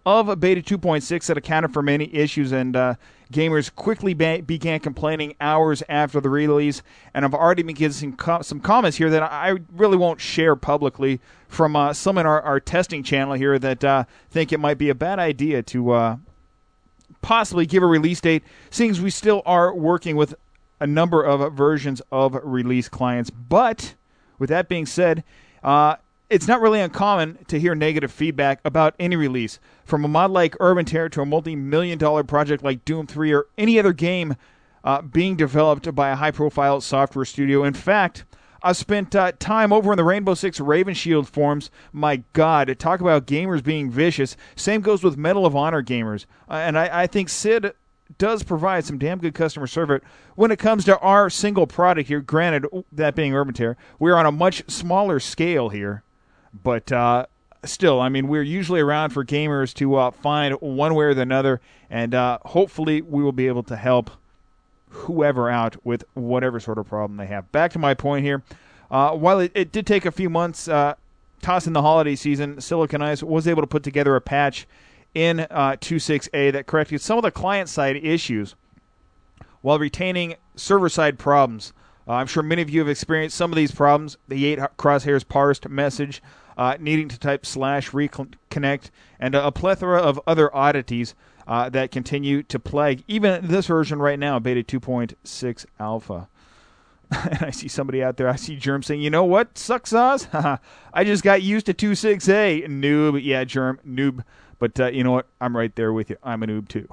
of Beta 2.6 that accounted for many issues, and gamers quickly began complaining hours after the release. And I've already been getting some comments here that I really won't share publicly from some in our testing channel here that think it might be a bad idea to possibly give a release date, seeing as we still are working with a number of versions of release clients. But with that being said, it's not really uncommon to hear negative feedback about any release, from a mod like Urban Terror to a multi-million-dollar project like Doom 3 or any other game being developed by a high-profile software studio. In fact, I've spent time over in the Rainbow Six Raven Shield forums. My God, talk about gamers being vicious. Same goes with Medal of Honor gamers. And I think Sid does provide some damn good customer service when it comes to our single product here. Granted, that being Urban Terror, we're on a much smaller scale here. But still, I mean, we're usually around for gamers to find one way or another. And hopefully we will be able to help whoever out with whatever sort of problem they have. Back to my point here. While it did take a few months, tossing the holiday season, Silicon Ice was able to put together a patch in 2.6a that corrected some of the client-side issues while retaining server-side problems. I'm sure many of you have experienced some of these problems. The 8 crosshairs parsed message, needing to type / reconnect, and a plethora of other oddities that continue to plague even this version right now, Beta 2.6 Alpha. And I see somebody out there, I see Germ saying, you know what, sucks Oz? I just got used to 2.6a. Noob. Yeah, Germ, noob. But you know what? I'm right there with you. I'm a noob too.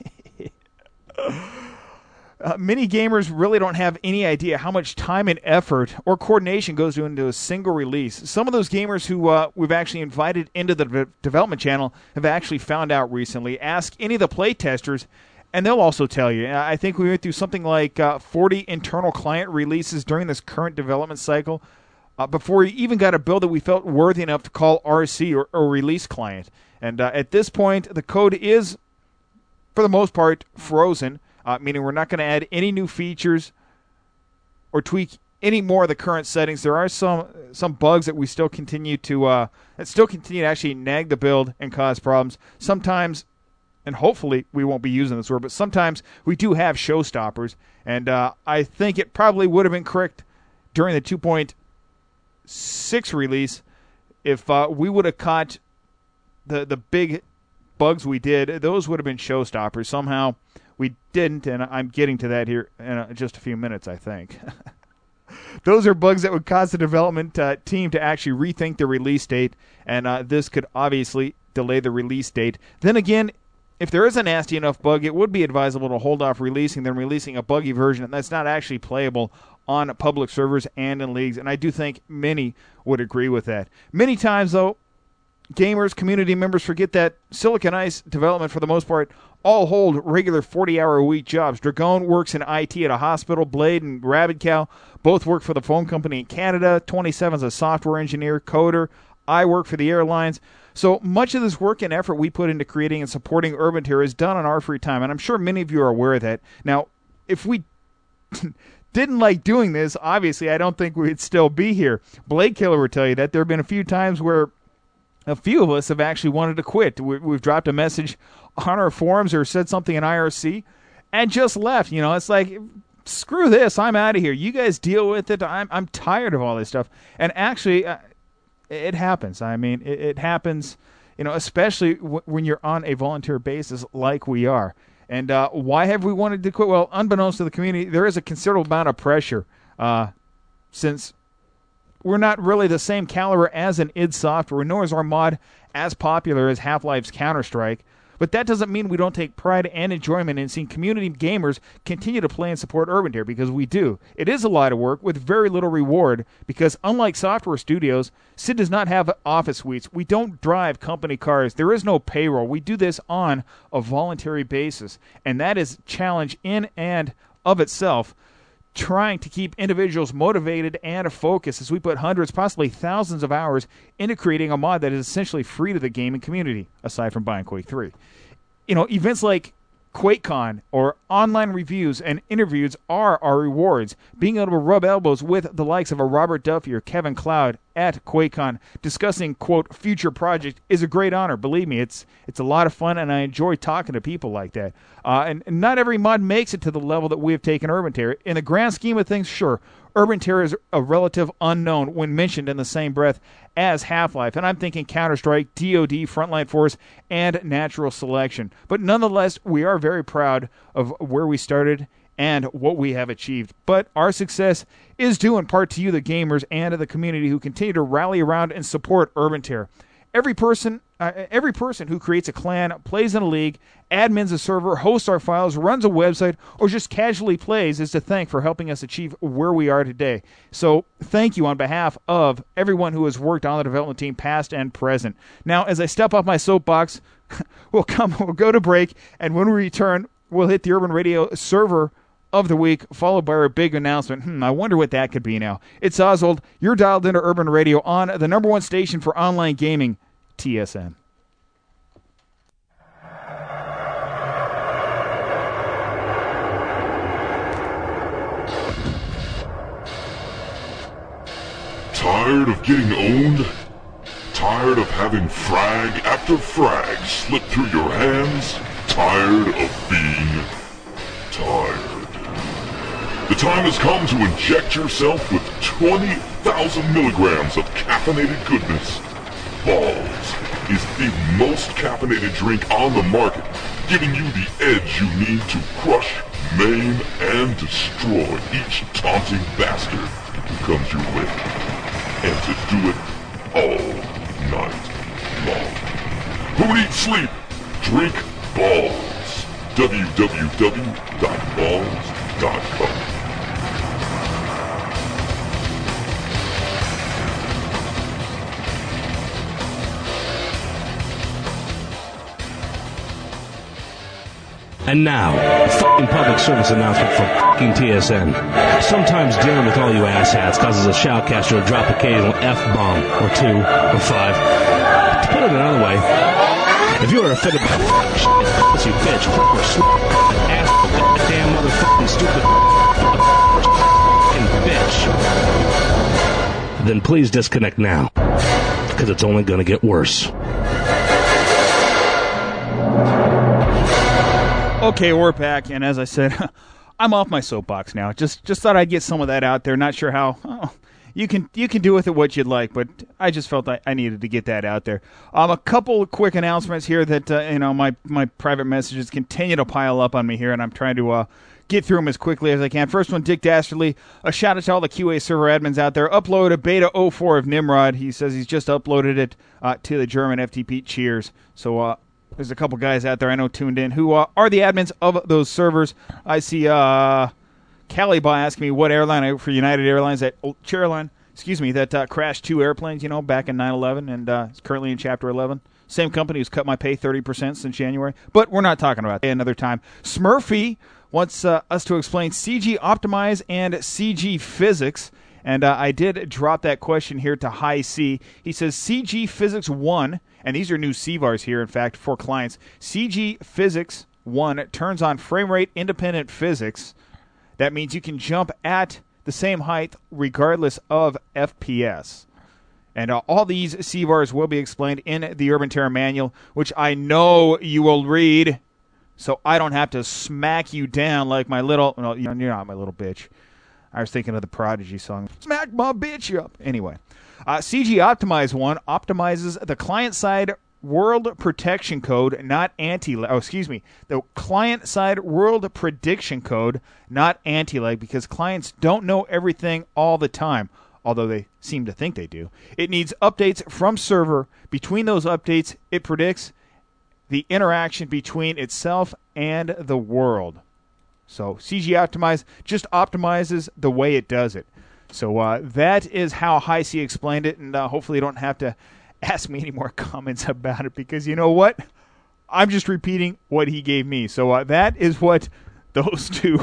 Many gamers really don't have any idea how much time and effort or coordination goes into a single release. Some of those gamers who we've actually invited into the development channel have actually found out recently. Ask any of the play testers, and they'll also tell you. I think we went through something like 40 internal client releases during this current development cycle before we even got a build that we felt worthy enough to call RC or release client. And at this point, the code is, for the most part, frozen. Meaning we're not going to add any new features or tweak any more of the current settings. There are some bugs that we still continue to actually nag the build and cause problems. Sometimes, and hopefully we won't be using this word, but sometimes we do have showstoppers. And I think it probably would have been correct during the 2.6 release if we would have caught the big bugs we did. Those would have been showstoppers. Somehow we didn't, and I'm getting to that here in just a few minutes, I think. Those are bugs that would cause the development team to actually rethink the release date, and this could obviously delay the release date. Then again, if there is a nasty enough bug, it would be advisable to hold off releasing than releasing a buggy version that's not actually playable on public servers and in leagues, and I do think many would agree with that. Many times, though, gamers, community members forget that Silicon Ice development, for the most part, all hold regular 40-hour-a-week jobs. Dragon works in IT at a hospital. Blade and Rabid Cow both work for the phone company in Canada. 27's a software engineer, coder. I work for the airlines. So much of this work and effort we put into creating and supporting Urban Terror is done on our free time, and I'm sure many of you are aware of that. Now, if we didn't like doing this, obviously I don't think we'd still be here. Blade Killer would tell you that there have been a few times where a few of us have actually wanted to quit. We've dropped a message on our forums or said something in IRC and just left. You know, it's like, screw this, I'm out of here. You guys deal with it. I'm tired of all this stuff. And actually, it happens. I mean, it happens, you know, especially when you're on a volunteer basis like we are. And why have we wanted to quit? Well, unbeknownst to the community, there is a considerable amount of pressure since we're not really the same caliber as an id Software, nor is our mod as popular as Half-Life's Counter-Strike. But that doesn't mean we don't take pride and enjoyment in seeing community gamers continue to play and support Urban Terror, because we do. It is a lot of work with very little reward, because unlike software studios, Sid does not have office suites. We don't drive company cars. There is no payroll. We do this on a voluntary basis, and that is a challenge in and of itself, trying to keep individuals motivated and focused as we put hundreds, possibly thousands of hours into creating a mod that is essentially free to the gaming community, aside from buying Quake 3. You know, events like QuakeCon or online reviews and interviews are our rewards. Being able to rub elbows with the likes of a Robert Duffy or Kevin Cloud at QuakeCon discussing, quote, future project is a great honor. Believe me, it's a lot of fun, and I enjoy talking to people like that. And not every mod makes it to the level that we have taken Urban Terror. In the grand scheme of things, sure, Urban Terror is a relative unknown when mentioned in the same breath as Half-Life, and I'm thinking Counter-Strike, DoD, Frontline Force, and Natural Selection. But nonetheless, we are very proud of where we started and what we have achieved. But our success is due in part to you, the gamers, and to the community who continue to rally around and support Urban Terror. Every person who creates a clan, plays in a league, admins a server, hosts our files, runs a website, or just casually plays is to thank for helping us achieve where we are today. So thank you on behalf of everyone who has worked on the development team, past and present. Now, as I step off my soapbox, we'll go to break, and when we return, we'll hit the Urban Radio server of the week, followed by our big announcement. I wonder what that could be now. It's Oswald. You're dialed into Urban Radio on the number one station for online gaming, TSN.
Tired of getting owned? Tired of having frag after frag slip through your hands? Tired of being tired? The time has come to inject yourself with 20,000 milligrams of caffeinated goodness. Balls is the most caffeinated drink on the market, giving you the edge you need to crush, maim, and destroy each taunting bastard who comes your way. And to do it all night long. Who needs sleep? Drink balls. www.balls.com.
And now, a fucking public service announcement from fucking TSN. Sometimes dealing with all you asshats causes a shoutcaster to drop occasional F-bomb, or 2, or 5. To put it another way, if you are offended by shit, pussy, bitch, or slut, asshole, goddamn motherfucking stupid fucking bitch, then please disconnect now, because it's only going to get worse.
Okay, we're back, and as I said, I'm off my soapbox now. Just thought I'd get some of that out there. Not sure how. You can do with it what you'd like, but I just felt I needed to get that out there. A couple of quick announcements here that my private messages continue to pile up on me here, and I'm trying to get through them as quickly as I can. First one, Dick Dastardly. A shout out to all the QA server admins out there. Upload a beta 04 of Nimrod. He says he's just uploaded it to the German FTP. Cheers. So there's a couple guys out there I know tuned in who are the admins of those servers. I see Caliba asking me what airline for United Airlines, that airline, that crashed 2 airplanes, back in 9/11 and is currently in Chapter 11. Same company who's cut my pay 30% since January. But we're not talking about that another time. Smurfy wants us to explain CG Optimize and CG Physics. And I did drop that question here to High C. He says CG Physics 1, and these are new CVARs here, in fact, for clients. CG Physics 1 turns on frame rate independent physics. That means you can jump at the same height regardless of FPS. And all these CVARs will be explained in the Urban Terror Manual, which I know you will read, so I don't have to smack you down like my little... Well, you're not my little bitch. I was thinking of the Prodigy song, Smack My Bitch Up. Anyway, CG Optimize 1 optimizes the client-side world protection code, not the client-side world prediction code, not anti-lag, because clients don't know everything all the time, although they seem to think they do. It needs updates from server. Between those updates, it predicts the interaction between itself and the world. So CG Optimize just optimizes the way it does it. So that is how High C explained it, and hopefully you don't have to ask me any more comments about it, because you know what? I'm just repeating what he gave me. So that is what those two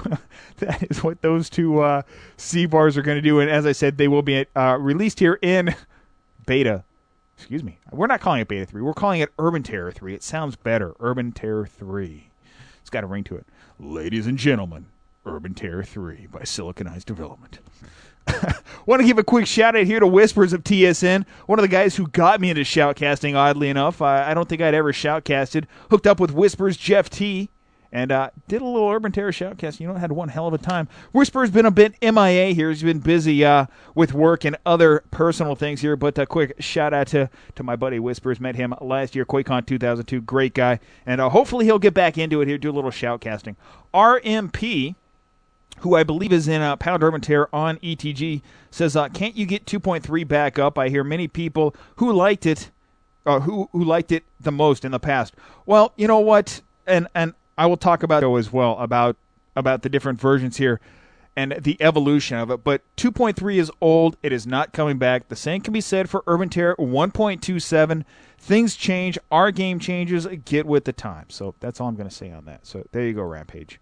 CVARs are going to do, and as I said, they will be released here in beta. Excuse me. We're not calling it Beta 3. We're calling it Urban Terror 3. It sounds better. Urban Terror 3. It's got a ring to it. Ladies and gentlemen, Urban Terror 3 by Siliconized Development. Want to give a quick shout out here to Whispers of TSN, one of the guys who got me into shoutcasting, oddly enough. I don't think I'd ever shoutcasted. Hooked up with Whispers, Jeff T., and did a little Urban Terror shoutcast. Had one hell of a time. Whisper's been a bit MIA here. He's been busy with work and other personal things here, but a quick shout out to my buddy Whispers. Met him last year, QuakeCon 2002. Great guy. And hopefully he'll get back into it here, do a little shoutcasting. RMP, who I believe is in Pound Urban Terror on ETG, says, can't you get 2.3 back up? I hear many people who liked it, who liked it the most in the past. Well, you know what? And I will talk about it as well, about the different versions here and the evolution of it. But 2.3 is old. It is not coming back. The same can be said for Urban Terror 1.27. Things change. Our game changes. Get with the time. So that's all I'm going to say on that. So there you go, Rampage.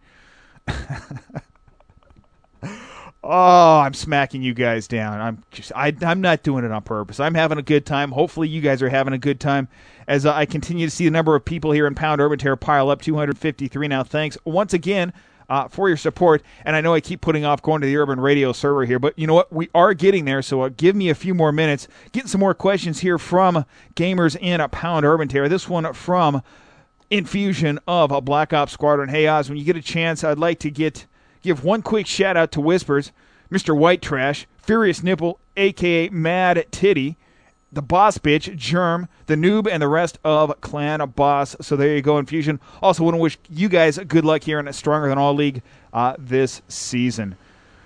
Oh, I'm smacking you guys down. I'm not doing it on purpose. I'm having a good time. Hopefully you guys are having a good time as I continue to see the number of people here in Pound Urban Terror pile up, 253 now. Thanks once again for your support. And I know I keep putting off going to the Urban Radio server here, but you know what? We are getting there, so give me a few more minutes. Getting some more questions here from gamers in Pound Urban Terror. This one from Infusion of a Black Ops Squadron. Hey, Oz, when you get a chance, I'd like to give one quick shout-out to Whispers, Mr. White Trash, Furious Nipple, a.k.a. Mad Titty, the Boss Bitch, Germ, the Noob, and the rest of Clan Boss. So there you go, Infusion. Also want to wish you guys good luck here in a Stronger Than All League this season.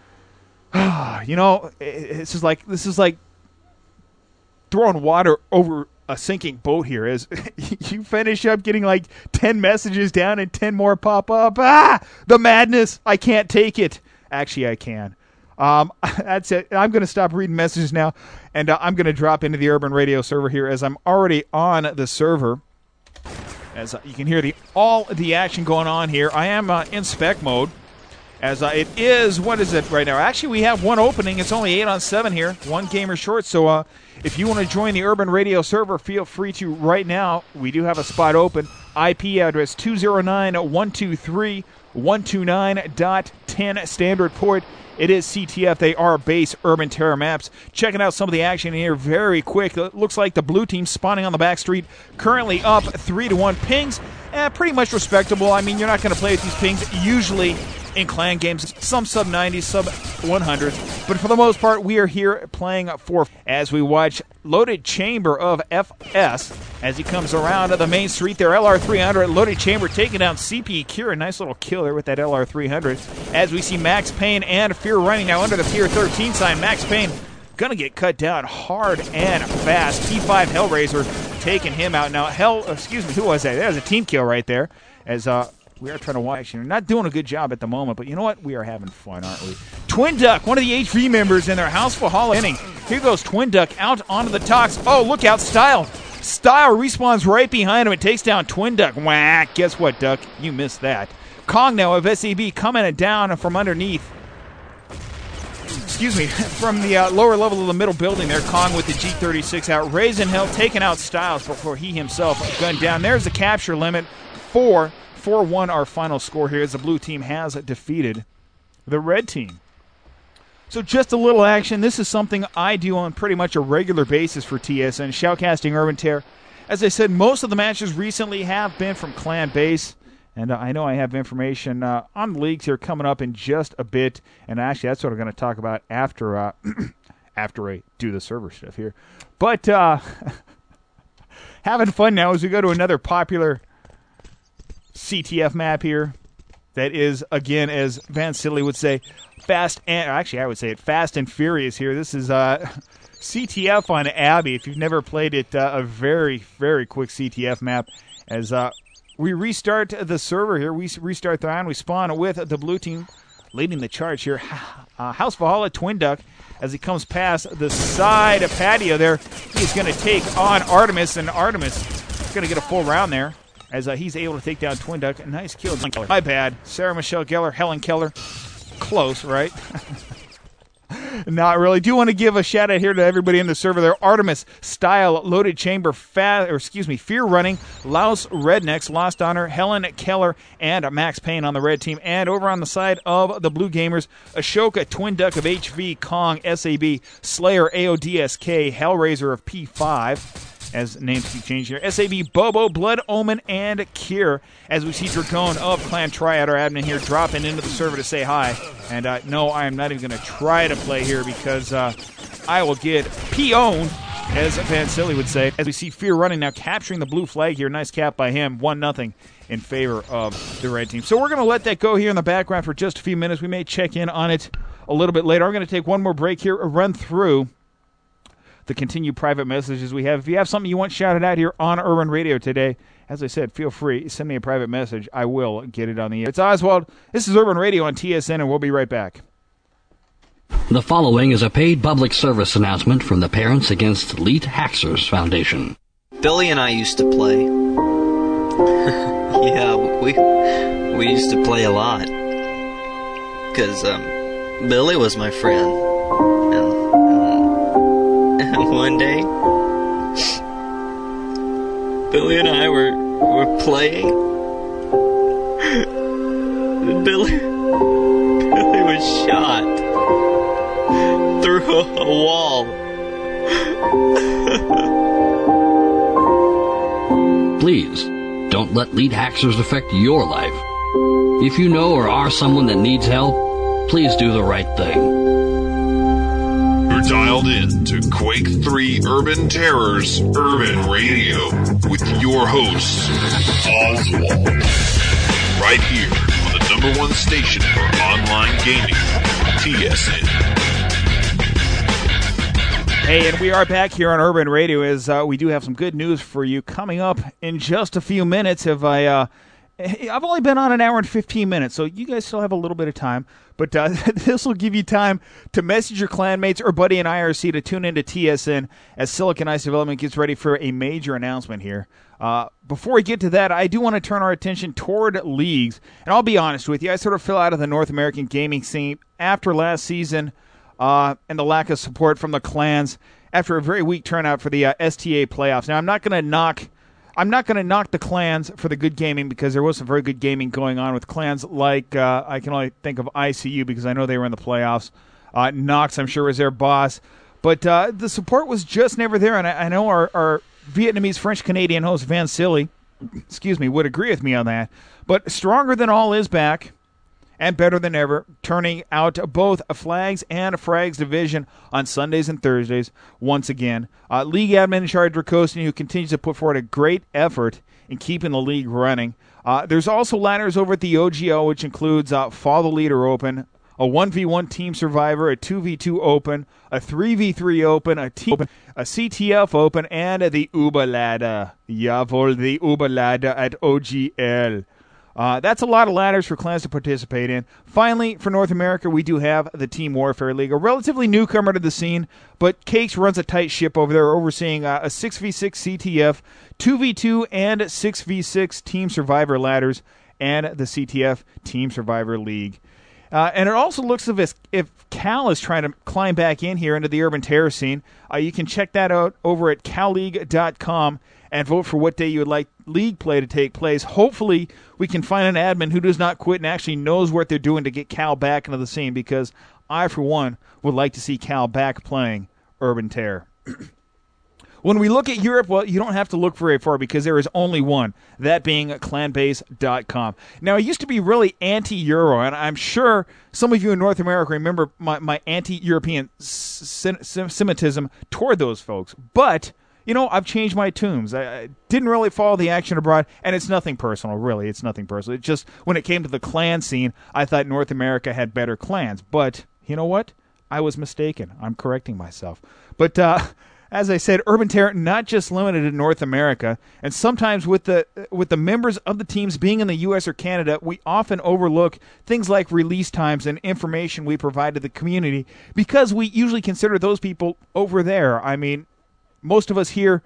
This is like throwing water over a sinking boat here as you finish up getting like 10 messages down and 10 more pop up. The madness. I can't take it. Actually, I can. That's it. I'm going to stop reading messages now, and I'm going to drop into the Urban Radio server here as I'm already on the server. As you can hear all the action going on here. I am in spec mode. As it is, what is it right now? Actually, we have one opening. It's only 8-on-7 here. One gamer short. So if you want to join the Urban Radio server, feel free to right now. We do have a spot open. IP address 209.123.129.10 standard port. It is CTF. They are base Urban Terror maps. Checking out some of the action here very quick. It looks like the blue team spawning on the back street. Currently up 3-1. Pings, pretty much respectable. I mean, you're not going to play with these pings usually in clan games. Some sub-90s, sub-100s. But for the most part, we are here playing for as we watch Loaded Chamber of FS as he comes around the main street there. LR300, Loaded Chamber taking down CP Kira. Nice little kill there with that LR300. As we see Max Payne and Fear running now under the Fear 13 sign. Max Payne gonna get cut down hard and fast. T5 Hellraiser taking him out. Now, who was that? That was a team kill right there. As we are trying to watch. We're not doing a good job at the moment, but you know what? We are having fun, aren't we? Twin Duck, one of the HV members in their House for Hall inning. Here goes Twin Duck out onto the Tox. Oh, look out, Style. Style respawns right behind him and takes down Twin Duck. Whack. Guess what, Duck? You missed that. Kong now of SAB coming down from underneath. From the lower level of the middle building there. Kong with the G36 out. Raising hell, taking out Styles before he himself gunned down. There's the capture limit. 4-1 our final score here as the blue team has defeated the red team. So just a little action. This is something I do on pretty much a regular basis for TSN, shoutcasting Urban Terror. As I said, most of the matches recently have been from clan base, and I know I have information on the leagues here coming up in just a bit, and actually that's what I'm going to talk about after after I do the server stuff here. But having fun now as we go to another popular CTF map here that is, again, as Van Silly would say, fast and furious here. This is CTF on Abbey. If you've never played it, a very, very quick CTF map. As we restart the server here, we restart the round, we spawn with the blue team leading the charge here. House Valhalla, Twin Duck, as he comes past the side patio there. He's going to take on Artemis, and Artemis is going to get a full round there. As he's able to take down Twin Duck. A nice kill. My bad. Sarah Michelle Gellar, Helen Keller. Close, right? Not really. Do want to give a shout out here to everybody in the server there. Artemis, Style, Loaded Chamber, Fear Running, Laos Rednecks, Lost Honor, Helen Keller, and Max Payne on the red team. And over on the side of the Blue Gamers, Ashoka, Twin Duck of HV, Kong, SAB, Slayer, AODSK, Hellraiser of P5. As names keep changing here. SAB, Bobo, Blood Omen, and Kier. As we see Dracone of Clan Triad, our admin here, dropping into the server to say hi. And no, I am not even going to try to play here because I will get P-owned, as Van Silly would say. As we see Fear Running now capturing the blue flag here. Nice cap by him. 1-0 in favor of the red team. So we're going to let that go here in the background for just a few minutes. We may check in on it a little bit later. I'm going to take one more break here, run through the continued private messages we have. If you have something you want shouted out here on Urban Radio today, as I said, feel free. Send me a private message. I will get it on the air. It's Oswald. This is Urban Radio on TSN, and we'll be right back.
The following is a paid public service announcement from the Parents Against Elite Hackers Foundation.
Billy and I used to play. Yeah, we used to play a lot. Because Billy was my friend. And one day, Billy and I were playing. Billy was shot through a wall.
Please, don't let lead hackers affect your life. If you know or are someone that needs help, please do the right thing.
You're dialed in to Quake 3 Urban Terrors Urban Radio with your host, Oswald. Right here on the #1 station for online gaming, TSN.
Hey, and we are back here on Urban Radio as we do have some good news for you coming up in just a few minutes. I've only been on an hour and 15 minutes, so you guys still have a little bit of time. But this will give you time to message your clanmates or buddy in IRC to tune into TSN as Silicon Ice Development gets ready for a major announcement here. Before we get to that, I do want to turn our attention toward leagues. And I'll be honest with you, I sort of fell out of the North American gaming scene after last season and the lack of support from the clans after a very weak turnout for the STA playoffs. Now, I'm not going to knock the clans for the good gaming because there was some very good gaming going on with clans like I can only think of ICU because I know they were in the playoffs. Nox, I'm sure, was their boss. But the support was just never there, and I know our Vietnamese French-Canadian host, Van Silly, would agree with me on that. But Stronger Than All is back and better than ever, turning out both a Flags and a Frags division on Sundays and Thursdays once again. League admin in charge, Dracosny, who continues to put forward a great effort in keeping the league running. There's also ladders over at the OGO, which includes Fall the Leader Open, a 1v1 Team Survivor, a 2v2 Open, a 3v3 Open, a CTF Open, and the Uberladder. Jawohl, the Uberladder at OGL. That's a lot of ladders for clans to participate in. Finally, for North America, we do have the Team Warfare League, a relatively newcomer to the scene, but Cakes runs a tight ship over there, overseeing a 6v6 CTF, 2v2 and 6v6 Team Survivor ladders, and the CTF Team Survivor League. And it also looks as if Cal is trying to climb back in here into the urban terror scene. You can check that out over at calleague.com and vote for what day you would like league play to take place. Hopefully, we can find an admin who does not quit and actually knows what they're doing to get Cal back into the scene, because I, for one, would like to see Cal back playing Urban Terror. When we look at Europe, well, you don't have to look very far because there is only one, that being clanbase.com. Now, I used to be really anti-Euro, and I'm sure some of you in North America remember my anti-European Semitism toward those folks. But you know, I've changed my tunes. I didn't really follow the action abroad, and it's nothing personal, really. It's nothing personal. It's just when it came to the clan scene, I thought North America had better clans. But you know what? I was mistaken. I'm correcting myself. But as I said, Urban Terror not just limited to North America, and sometimes with the members of the teams being in the U.S. or Canada, we often overlook things like release times and information we provide to the community because we usually consider those people over there. I mean, most of us here,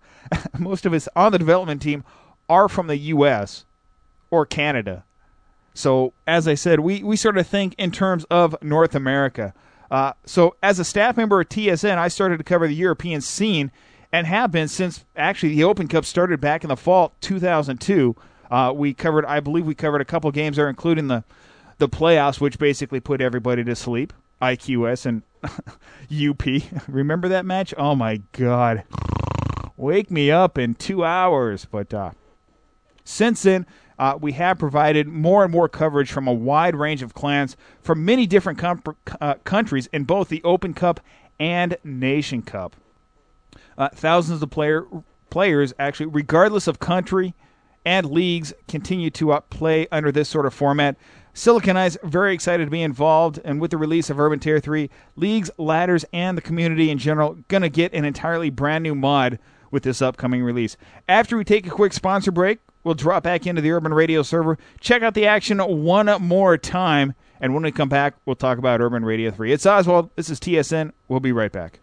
most of us on the development team are from the U.S. or Canada. So, as I said, we sort of think in terms of North America. So, as a staff member at TSN, I started to cover the European scene and have been since actually the Open Cup started back in the fall 2002. I believe we covered a couple games there, including the playoffs, which basically put everybody to sleep. IQS and UP. Remember that match? Oh, my God. Wake me up in 2 hours. But since then, we have provided more and more coverage from a wide range of clans from many different countries in both the Open Cup and Nation Cup. Thousands of players, actually, regardless of country and leagues, continue to play under this sort of format. Silicon Eyes very excited to be involved, and with the release of Urban Tier 3, leagues, ladders, and the community in general going to get an entirely brand new mod with this upcoming release. After we take a quick sponsor break, we'll drop back into the Urban Radio server, check out the action one more time, and when we come back, we'll talk about Urban Radio 3. It's Oswald. This is TSN. We'll be right back.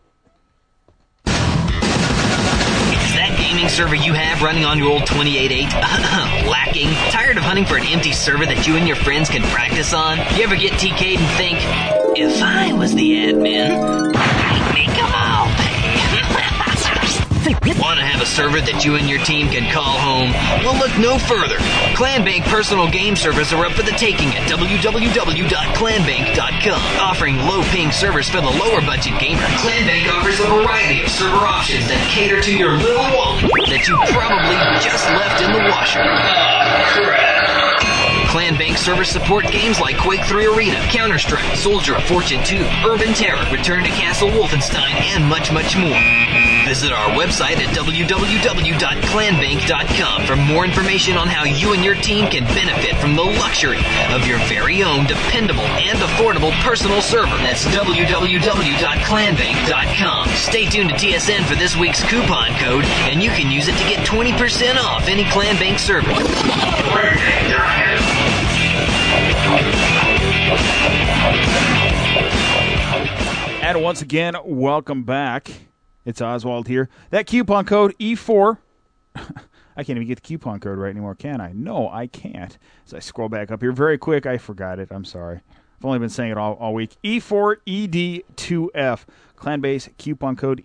That gaming server you have running on your old 28.8 lacking? Tired of hunting for an empty server that you and your friends can practice on? You ever get TK'd and think, if I was the admin, I'd make them all pay. Want to have a server that you and your team can call home? Well, look no further. ClanBank personal game servers are up for the taking at www.clanbank.com. Offering low-paying servers for the lower budget gamer, ClanBank offers a variety of server options that cater to your little wallet that you probably just left in the washer. ClanBank servers support games like Quake 3 Arena, Counter-Strike, Soldier of Fortune 2, Urban Terror, Return to Castle Wolfenstein, and much, much more. Visit our website at www.clanbank.com for more information on how you and your team can benefit from the luxury of your very own dependable and affordable personal server. That's www.clanbank.com. Stay tuned to TSN for this week's coupon code, and you can use it to get 20% off any ClanBank server.
And once again, welcome back. It's Oswald here. That coupon code E4. I can't even get the coupon code right anymore, can I? No, I can't. As I scroll back up here very quick, I forgot it. I'm sorry. I've only been saying it all week. E4ED2F. Clanbase coupon code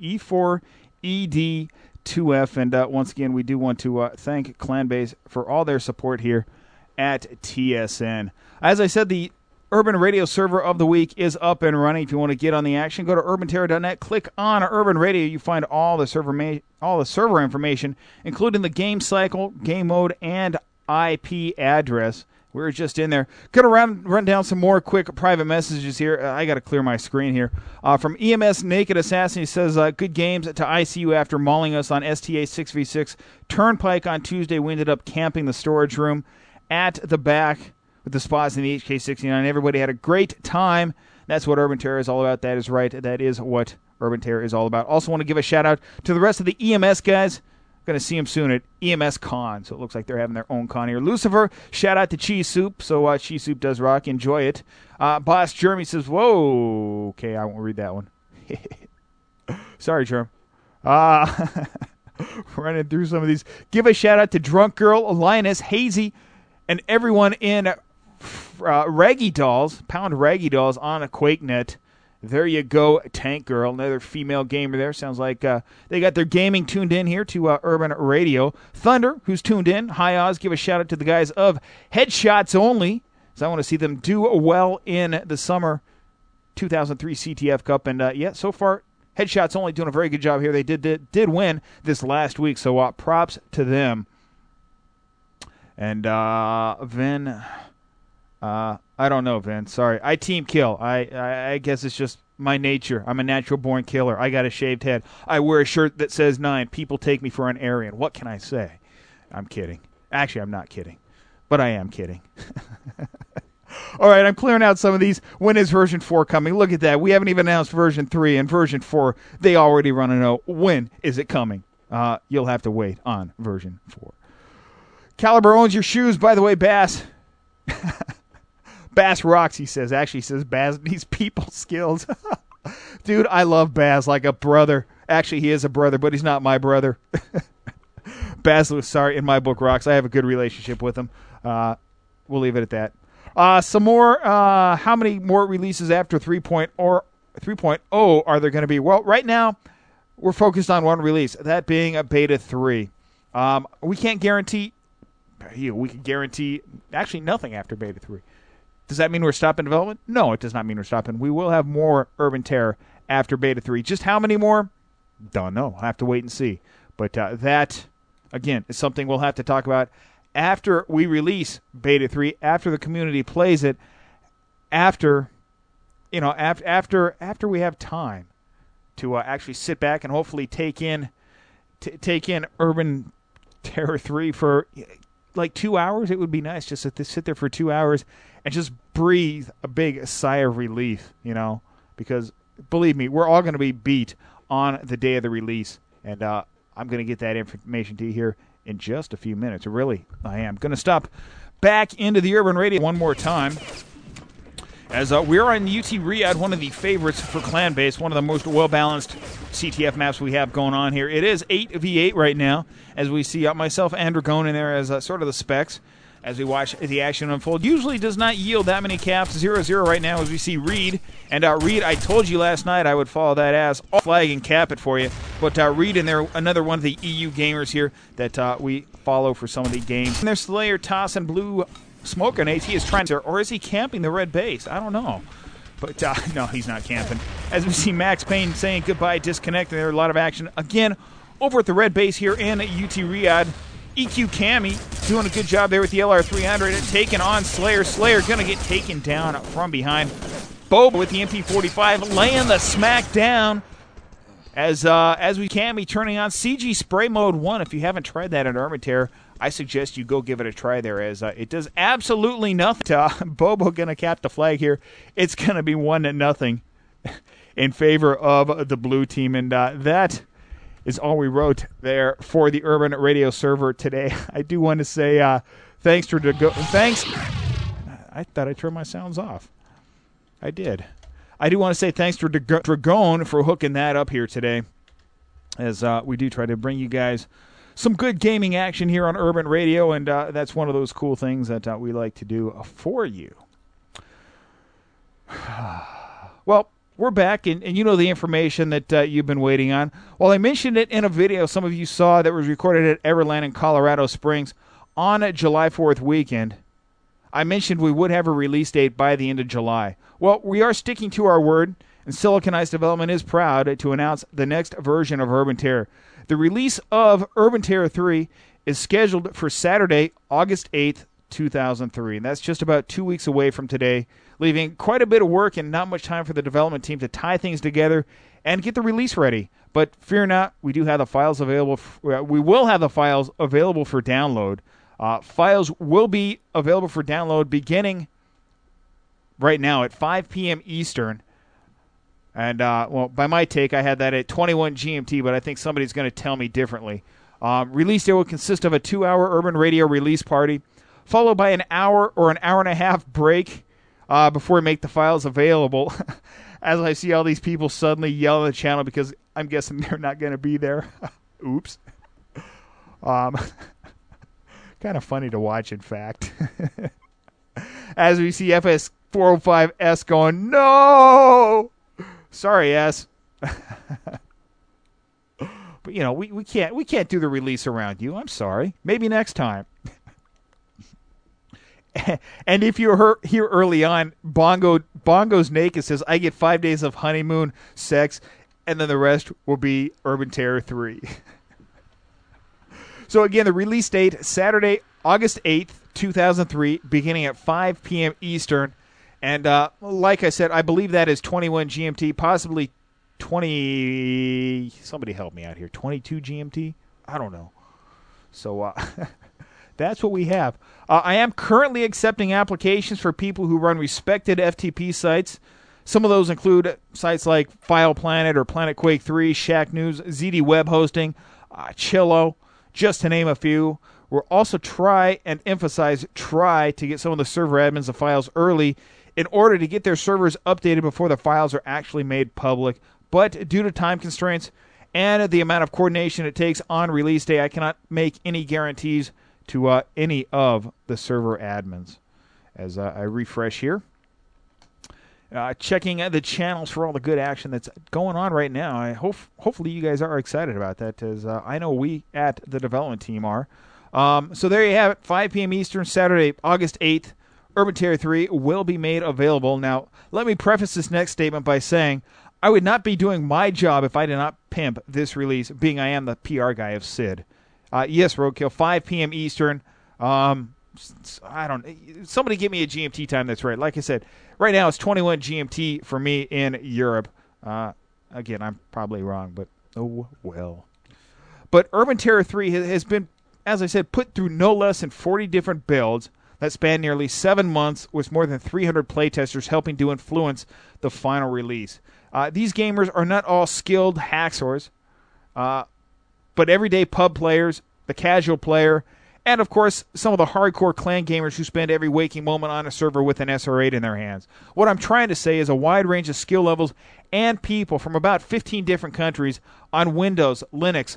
E4ED2F. And once again, we do want to thank Clanbase for all their support here at TSN. As I said, the Urban Radio server of the week is up and running. If you want to get on the action, go to urbanterra.net, click on Urban Radio. You find all the server information, including the game cycle, game mode, and IP address. We're just in there. Going to run down some more quick private messages here. I got to clear my screen here. From EMS Naked Assassin, he says, good games to ICU after mauling us on STA 6v6 Turnpike on Tuesday. We ended up camping the storage room at the back with the spots in the HK69. Everybody had a great time. That's what Urban Terror is all about. That is right. That is what Urban Terror is all about. Also want to give a shout out to the rest of the EMS guys. Going to see them soon at EMS Con. So it looks like they're having their own con here. Lucifer, shout out to Cheese Soup. So Cheese Soup does rock. Enjoy it. Boss Jeremy says, whoa. Okay, I won't read that one. Sorry, Jerm. Running through some of these. Give a shout out to Drunk Girl, Linus, Hazy, and everyone in Raggy Dolls, Pound Raggy Dolls on a QuakeNet. There you go, Tank Girl, another female gamer there. Sounds like they got their gaming tuned in here to Urban Radio. Thunder, who's tuned in. Hi, Oz. Give a shout-out to the guys of Headshots Only, so I want to see them do well in the summer 2003 CTF Cup. And, so far, Headshots Only doing a very good job here. They did win this last week, so props to them. And Vin, I don't know, Vin. Sorry. I team kill. I guess it's just my nature. I'm a natural-born killer. I got a shaved head. I wear a shirt that says 9. People take me for an Aryan. What can I say? I'm kidding. Actually, I'm not kidding. But I am kidding. All right, I'm clearing out some of these. When is version 4 coming? Look at that. We haven't even announced version 3 and version 4. They already want to know, when is it coming? You'll have to wait on version 4. Caliber owns your shoes. By the way, Bass. Bass rocks, he says. Actually, he says Bass needs people skills. Dude, I love Bass like a brother. Actually, he is a brother, but he's not my brother. Bass, sorry, in my book, rocks. I have a good relationship with him. We'll leave it at that. Some more, how many more releases after 3.0 are there going to be? Well, right now, we're focused on one release, that being a Beta 3. We can't guarantee, we can guarantee actually nothing after Beta 3. Does that mean we're stopping development? No, it does not mean we're stopping. We will have more Urban Terror after Beta 3. Just how many more? Don't know. I'll have to wait and see. But that, again, is something we'll have to talk about after we release Beta 3, after the community plays it, after we have time to actually sit back and hopefully take in Urban Terror 3 for like 2 hours. It would be nice just to sit there for 2 hours and just breathe a big sigh of relief, because believe me, we're all going to be beat on the day of the release, and I'm going to get that information to you here in just a few minutes. Really, I am going to stop back into the Urban Radio one more time, as we're on UT Riyadh, one of the favorites for Clan Base, one of the most well-balanced CTF maps we have going on here. It is 8v8 right now, as we see myself and Dragon in there as sort of the specs, as we watch the action unfold. Usually does not yield that many caps. 0-0 right now as we see Reed. And Reed, I told you last night I would follow that ass, flag and cap it for you. But Reed in there, another one of the EU gamers here that we follow for some of the games. And there's Slayer tossing blue smoke grenades. He is trying to, or is he camping the red base? I don't know. But no, he's not camping. As we see Max Payne saying goodbye, disconnecting. There's a lot of action again over at the red base here in UT Riyadh. EQ Cammy doing a good job there with the LR300 and taking on Slayer. Slayer going to get taken down from behind. Boba with the MP45 laying the smack down as we Cammy turning on CG Spray Mode 1. If you haven't tried that in Urban Terror, I suggest you go give it a try there, as it does absolutely nothing. Bobo going to cap the flag here. It's going to be 1-0 in favor of the blue team, and that is all we wrote there for the Urban Radio server today. I do want to say thanks to thanks. I thought I turned my sounds off. I did. I do want to say thanks to Dragon for hooking that up here today, as we do try to bring you guys some good gaming action here on Urban Radio, and that's one of those cool things that we like to do for you. Well, we're back, and you know the information that you've been waiting on. Well, I mentioned it in a video some of you saw that was recorded at Everland in Colorado Springs on July 4th weekend. I mentioned we would have a release date by the end of July. Well, we are sticking to our word, and Silicon Ice Development is proud to announce the next version of Urban Terror. The release of Urban Terror 3 is scheduled for Saturday, August 8th, 2003, and that's just about 2 weeks away from today, leaving quite a bit of work and not much time for the development team to tie things together and get the release ready. But fear not, we do have the files available. We will have the files available for download. Files will be available for download beginning right now at 5 p.m. Eastern. And, well, by my take, I had that at 21 GMT, but I think somebody's going to tell me differently. Release day will consist of a 2-hour Urban Radio release party, followed by an hour or an hour and a half break before we make the files available. As I see all these people suddenly yell on the channel because I'm guessing they're not going to be there. Oops. Kind of funny to watch, in fact. As we see FS405S going, no! Sorry, S. But, you know, we can't do the release around you. I'm sorry. Maybe next time. And if you're here early on, Bongo's naked says, I get 5 days of honeymoon sex, and then the rest will be Urban Terror 3. So again, the release date, Saturday, August 8th, 2003, beginning at 5 p.m. Eastern. And like I said, I believe that is 21 GMT, possibly 20... Somebody help me out here. 22 GMT? I don't know. So that's what we have. I am currently accepting applications for people who run respected FTP sites. Some of those include sites like File Planet or Planet Quake 3, Shack News, ZD Web Hosting, Chillo, just to name a few. We'll also try to get some of the server admins the files early in order to get their servers updated before the files are actually made public. But due to time constraints and the amount of coordination it takes on release day, I cannot make any guarantees to any of the server admins. as I refresh here. Checking the channels for all the good action that's going on right now. Hopefully you guys are excited about that, as I know we at the development team are. So there you have it, 5 p.m. Eastern, Saturday, August 8th. Urban Terror 3 will be made available. Now, let me preface this next statement by saying I would not be doing my job if I did not pimp this release, being I am the PR guy of Sid. Yes, Roadkill, 5 p.m. Eastern. Somebody give me a GMT time that's right. Like I said, right now it's 21 GMT for me in Europe. Again, I'm probably wrong, but oh well. But Urban Terror 3 has been, as I said, put through no less than 40 different builds that span nearly 7 months, with more than 300 playtesters helping to influence the final release. These gamers are not all skilled hacksaws, but everyday pub players, the casual player, and, of course, some of the hardcore clan gamers who spend every waking moment on a server with an SR8 in their hands. What I'm trying to say is a wide range of skill levels and people from about 15 different countries on Windows, Linux,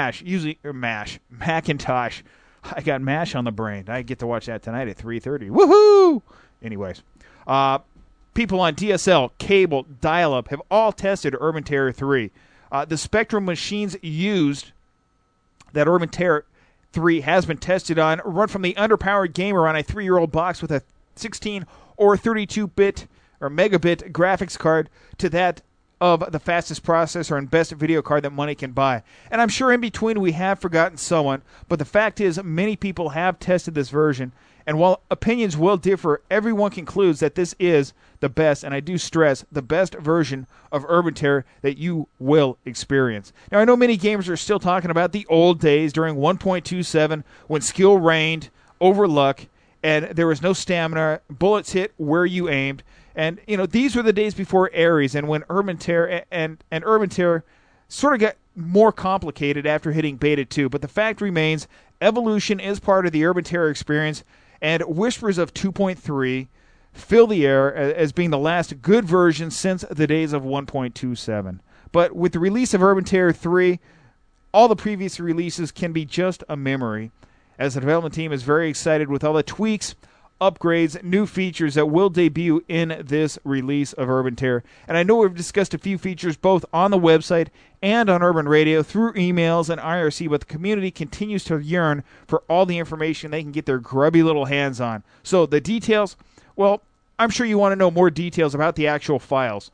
Macintosh. I got MASH on the brain. I get to watch that tonight at 3:30. Woohoo! Anyways, people on DSL, cable, dial-up have all tested Urban Terror 3. The Spectrum machines used that Urban Terror 3 has been tested on run from the underpowered gamer on a 3-year-old box with a 16 or 32-bit or megabit graphics card to that of the fastest processor and best video card that money can buy. And I'm sure in between we have forgotten someone, but the fact is many people have tested this version, and while opinions will differ, everyone concludes that this is the best, and I do stress, the best version of Urban Terror that you will experience. Now, I know many gamers are still talking about the old days during 1.27 when skill reigned over luck, and there was no stamina, bullets hit where you aimed. And, these were the days before Ares, and when Urban Terror and Urban Terror sort of got more complicated after hitting Beta 2. But the fact remains, evolution is part of the Urban Terror experience, and whispers of 2.3 fill the air as being the last good version since the days of 1.27. But with the release of Urban Terror 3, all the previous releases can be just a memory, as the development team is very excited with all the tweaks, upgrades, new features that will debut in this release of Urban Terror. And I know we've discussed a few features both on the website and on Urban Radio through emails and IRC, but the community continues to yearn for all the information they can get their grubby little hands on. So the details, well, I'm sure you want to know more details about the actual files.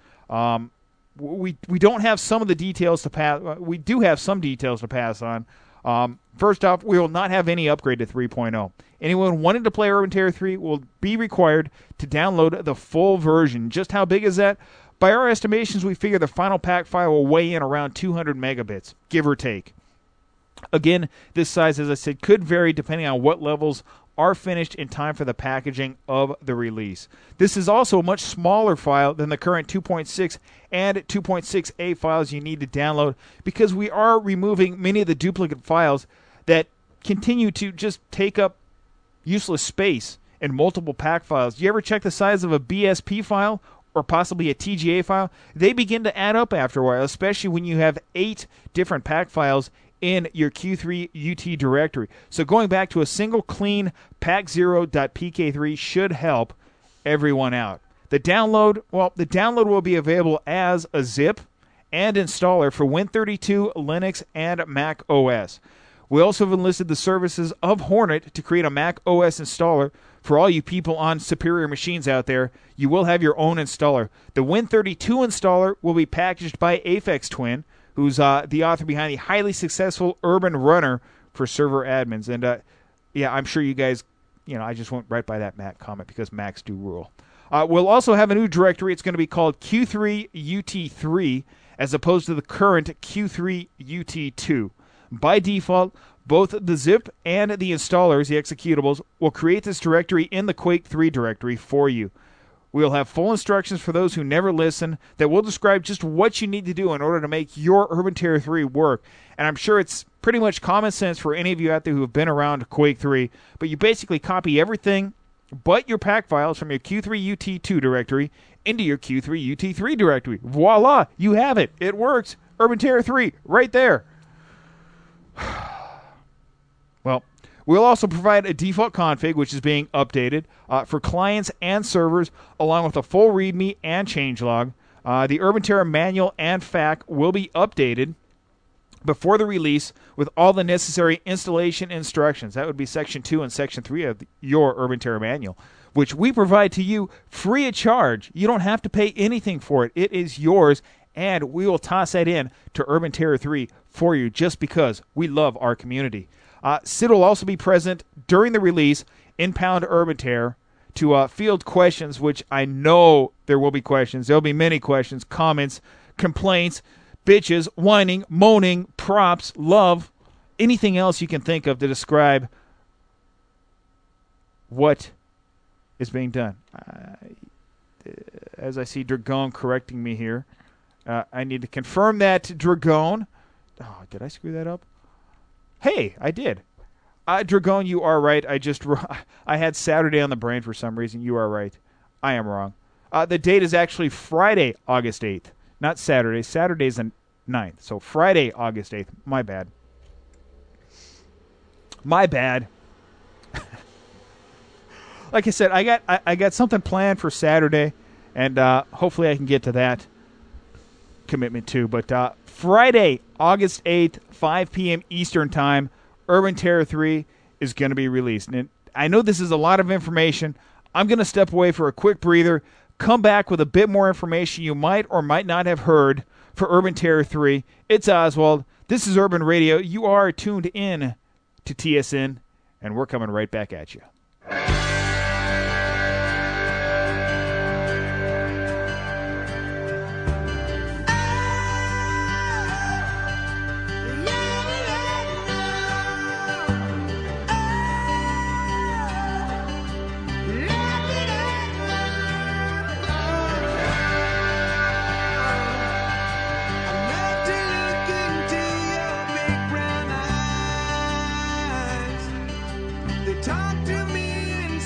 We don't have some of the details to pass. We do have some details to pass on. First off, we will not have any upgrade to 3.0. Anyone wanting to play Urban Terror 3 will be required to download the full version. Just how big is that? By our estimations, we figure the final pack file will weigh in around 200 megabits, give or take. Again, this size, as I said, could vary depending on what levels are finished in time for the packaging of the release. This is also a much smaller file than the current 2.6 and 2.6a files you need to download, because we are removing many of the duplicate files that continue to just take up useless space in multiple pack files. Do you ever check the size of a BSP file or possibly a TGA file? They begin to add up after a while, especially when you have 8 different pack files in your Q3 UT directory. So going back to a single clean pack0.pk3 should help everyone out. The download will be available as a zip and installer for Win32, Linux, and Mac OS. We also have enlisted the services of Hornet to create a Mac OS installer for all you people on superior machines out there. You will have your own installer. The Win32 installer will be packaged by Aphex Twin, who's the author behind the highly successful Urban Runner for server admins. And, I'm sure you guys, I just went right by that Mac comment because Macs do rule. We'll also have a new directory. It's going to be called Q3UT3 as opposed to the current Q3UT2. By default, both the zip and the installers, the executables, will create this directory in the Quake 3 directory for you. We'll have full instructions for those who never listen that will describe just what you need to do in order to make your Urban Terror 3 work. And I'm sure it's pretty much common sense for any of you out there who have been around Quake 3, but you basically copy everything but your pack files from your Q3UT2 directory into your Q3UT3 directory. Voila! You have it. It works. Urban Terror 3, right there. Well, We'll also provide a default config, which is being updated for clients and servers, along with a full README and changelog. The Urban Terra manual and FAQ will be updated before the release with all the necessary installation instructions. That would be Section 2 and Section 3 of your Urban Terra manual, which we provide to you free of charge. You don't have to pay anything for it. It is yours, and we will toss that in to Urban Terra 3 for you just because we love our community. Sid will also be present during the release in Pound Urban Terra to field questions, which I know there will be questions. There will be many questions, comments, complaints, bitches, whining, moaning, props, love, anything else you can think of to describe what is being done. As I see Dragon correcting me here, I need to confirm that, Dragon. Oh, did I screw that up? Hey, I did. Dragon, you are right. I had Saturday on the brain for some reason. You are right. I am wrong. The date is actually Friday, August 8th. Not Saturday. Saturday's the 9th. So Friday, August 8th. My bad. My bad. Like I said, I got something planned for Saturday, and hopefully I can get to that commitment too. But Friday, August 8th, 5 p.m. Eastern Time, Urban Terra 3 is going to be released. And I know this is a lot of information. I'm going to step away for a quick breather, come back with a bit more information you might or might not have heard for Urban Terra 3. It's Oswald. This is Urban Radio. You are tuned in to TSN, and we're coming right back at you.
Talk to me and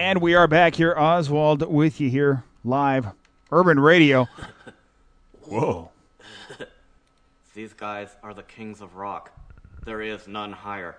And we are back here, Oswald, with you here, live, Urban Radio. Whoa.
These guys are the kings of rock. There is none higher.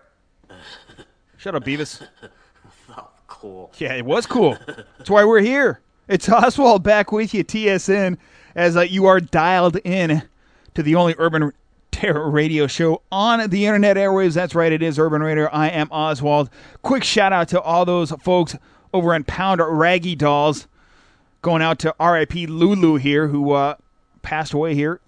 Shut up, Beavis.
That's cool.
Yeah, it was cool. That's why we're here. It's Oswald back with you, TSN, as you are dialed in to the only Urban Terror radio show on the internet airwaves. That's right, it is Urban Radio. I am Oswald. Quick shout out to all those folks over in Pound Raggy Dolls. Going out to R.I.P. Lulu here, who passed away here,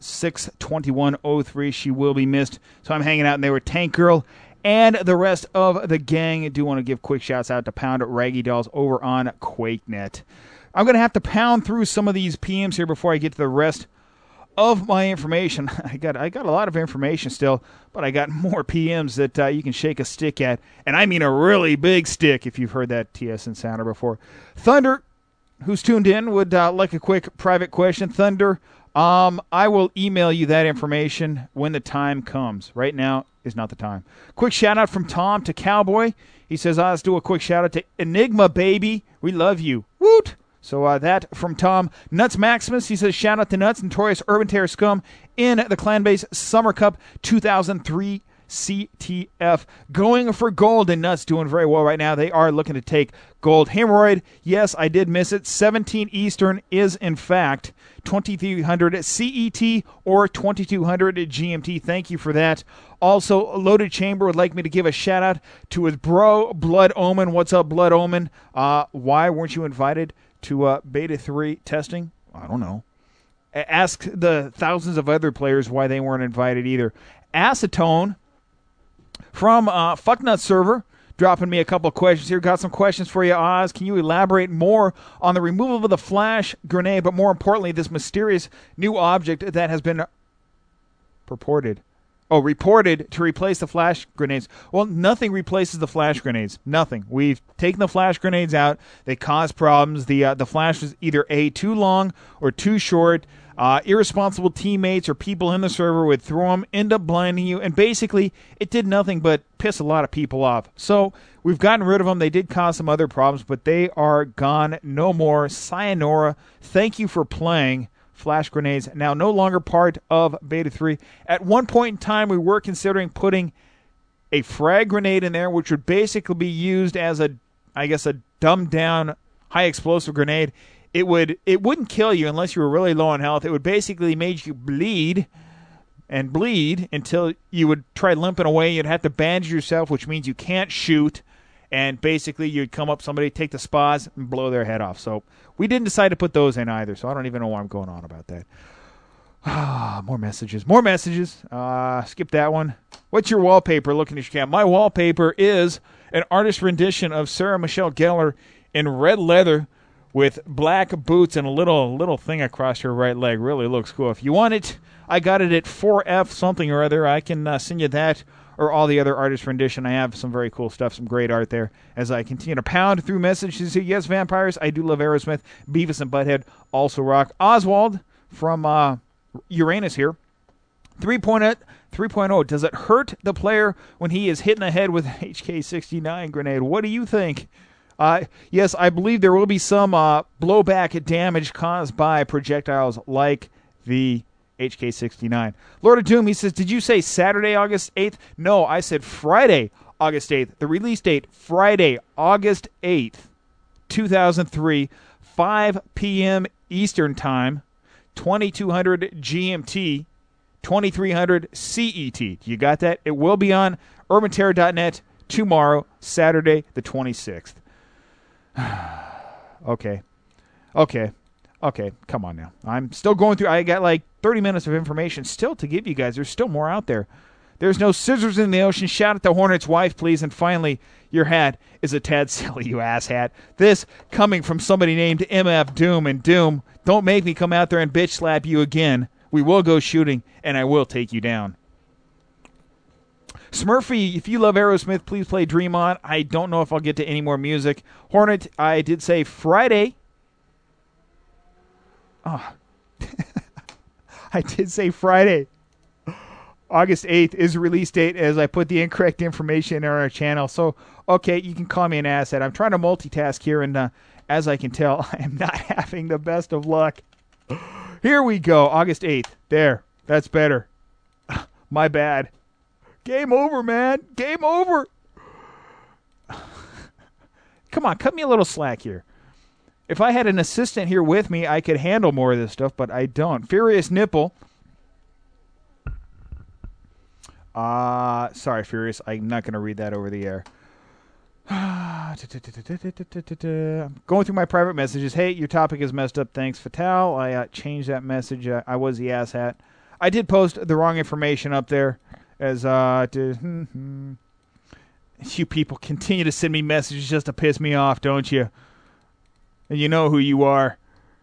6/21/03. She will be missed. So I'm hanging out, and they were Tank Girl and the rest of the gang. I do want to give quick shouts out to Pound Raggy Dolls over on QuakeNet. I'm going to have to pound through some of these PMs here before I get to the rest of my information. I got a lot of information still, but I got more PMs that you can shake a stick at, and I mean a really big stick if you've heard that TSN sounder before. Thunder, who's tuned in, would like a quick private question. Thunder, I will email you that information when the time comes. Right now is not the time. Quick shout out from Tom to Cowboy. He says, let's do a quick shout out to Enigma Baby. We love you. Woot! So that from Tom. Nuts Maximus, he says, shout out to Nuts, notorious Urban Terror scum in the Clanbase Summer Cup 2003 CTF. Going for gold, and Nuts doing very well right now. They are looking to take gold. Hemorrhoid, yes, I did miss it. 17 Eastern is, in fact, 2300 CET or 2200 GMT. Thank you for that. Also, Loaded Chamber would like me to give a shout out to his bro, Blood Omen. What's up, Blood Omen? Why weren't you invited to Beta 3 testing? I don't know. Ask the thousands of other players why they weren't invited either. Acetone from Fucknut Server dropping me a couple of questions here. Got some questions for you, Oz. Can you elaborate more on the removal of the flash grenade, but more importantly, this mysterious new object that has been reported to replace the flash grenades? Well, nothing replaces the flash grenades. Nothing. We've taken the flash grenades out. They cause problems. The flash was either A, too long or too short. Irresponsible teammates or people in the server would throw them, end up blinding you, and basically it did nothing but piss a lot of people off. So we've gotten rid of them. They did cause some other problems, but they are gone. No more. Sayonara. Thank you for playing. Flash grenades now no longer part of Beta 3. At one point in time, we were considering putting a frag grenade in there, which would basically be used as a dumbed down high explosive grenade. It wouldn't kill you unless you were really low on health. It would basically make you bleed until you would try limping away. You'd have to bandage yourself, which means you can't shoot. And basically you'd come up somebody, take the spas, and blow their head off. So we didn't decide to put those in either. So I don't even know why I'm going on about that. More messages. Skip that one. What's your wallpaper looking at your cam? My wallpaper is an artist rendition of Sarah Michelle Gellar in red leather with black boots and a little thing across her right leg. Really looks cool. If you want it, I got it at 4F something or other. I can send you that or all the other artist rendition. I have some very cool stuff, some great art there. As I continue to pound through messages here. Yes, vampires, I do love Aerosmith. Beavis and Butthead also rock. Oswald from Uranus here. 3.0. Does it hurt the player when he is hit in the head with an HK-69 grenade? What do you think? Yes, I believe there will be some blowback damage caused by projectiles like the HK-69. Lord of Doom, he says, did you say Saturday, August 8th? No, I said Friday, August 8th. The release date, Friday, August 8th, 2003, 5 p.m. Eastern Time, 2200 GMT, 2300 CET. You got that? It will be on UrbanTerror.net tomorrow, Saturday, the 26th. Okay, come on now. I'm still going through. I got like 30 minutes of information still to give you guys. There's still more out there. There's no scissors in the ocean. Shout out to Hornet's wife, please. And finally, your hat is a tad silly, you ass hat. This coming from somebody named MF Doom. And Doom, don't make me come out there and bitch slap you again. We will go shooting, and I will take you down. Smurfy, if you love Aerosmith, please play Dream On. I don't know if I'll get to any more music. Hornet, I did say Friday. Oh. I did say Friday. August 8th is the release date as I put the incorrect information in our channel. So, okay, you can call me an asset. I'm trying to multitask here, and as I can tell, I am not having the best of luck. Here we go, August 8th. There, that's better. My bad. Game over, man. Game over. Come on, cut me a little slack here. If I had an assistant here with me, I could handle more of this stuff, but I don't. Furious Nipple. Sorry, Furious. I'm not going to read that over the air. I'm going through my private messages. Hey, your topic is messed up. Thanks, Fatal. I changed that message. I was the asshat. I did post the wrong information up there. As you people continue to send me messages just to piss me off, don't you? And you know who you are.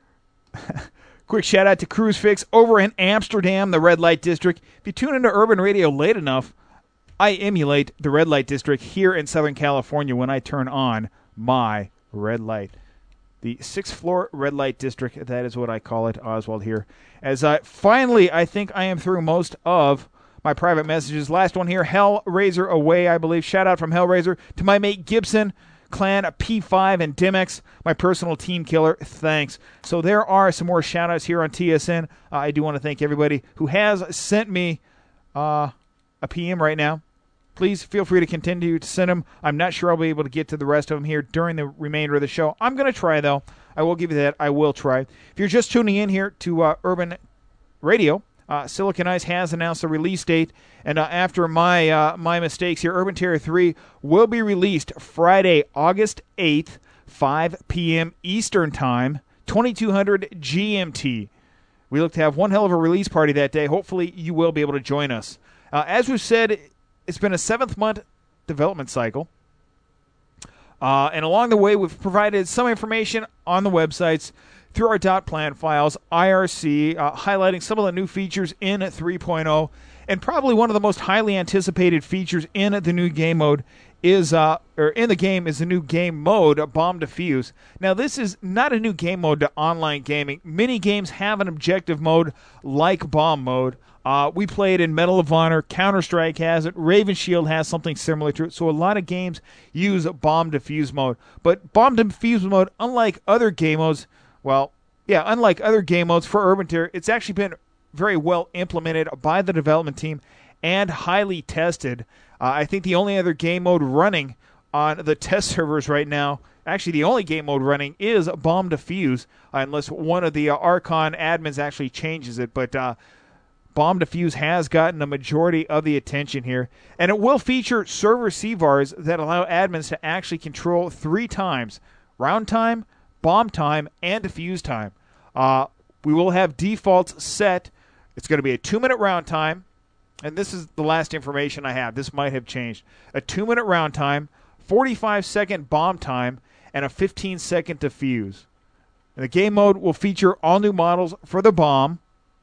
Quick shout out to Cruise Fix over in Amsterdam, the red light district. If you tune into Urban Radio late enough, I emulate the red light district here in Southern California when I turn on my red light. The 6th floor red light district, that is what I call it, Oswald here. As finally, I think I am through most of my private messages. Last one here, Hellraiser away, I believe. Shout out from Hellraiser to my mate Gibson, Clan P5 and Dimex, my personal team killer. Thanks. So there are some more shout outs here on TSN. I do want to thank everybody who has sent me a PM right now. Please feel free to continue to send them. I'm not sure I'll be able to get to the rest of them here during the remainder of the show. I'm going to try, though. I will give you that. I will try. If you're just tuning in here to Urban Radio, Silicon Ice has announced a release date, and after my mistakes here, Urban Terror 3 will be released Friday, August 8th, 5 p.m. Eastern Time, 2200 GMT. We look to have one hell of a release party that day. Hopefully, you will be able to join us. As we've said, it's been a 7th-month development cycle, and along the way, we've provided some information on the websites through our .plan files, IRC, highlighting some of the new features in 3.0, and probably one of the most highly anticipated features in the new game mode is, or in the game is the new game mode, Bomb Defuse. Now, this is not a new game mode to online gaming. Many games have an objective mode like Bomb mode. We played in Medal of Honor, Counter-Strike has it, Raven Shield has something similar to it, so a lot of games use Bomb Defuse mode. But Bomb Defuse mode, unlike other game modes, unlike other game modes for Urban Terror, it's actually been very well implemented by the development team and highly tested. I think the only other game mode running on the test servers right now, actually the only game mode running, is Bomb Defuse, unless one of the Archon admins actually changes it. But Bomb Defuse has gotten a majority of the attention here, and it will feature server CVARs that allow admins to actually control 3 times: round time, bomb time, and defuse time. We will have defaults set. It's going to be a 2-minute round time, and this is the last information I have. This might have changed. A 2-minute round time, 45-second bomb time, and a 15-second defuse. And the game mode will feature all new models for the bomb,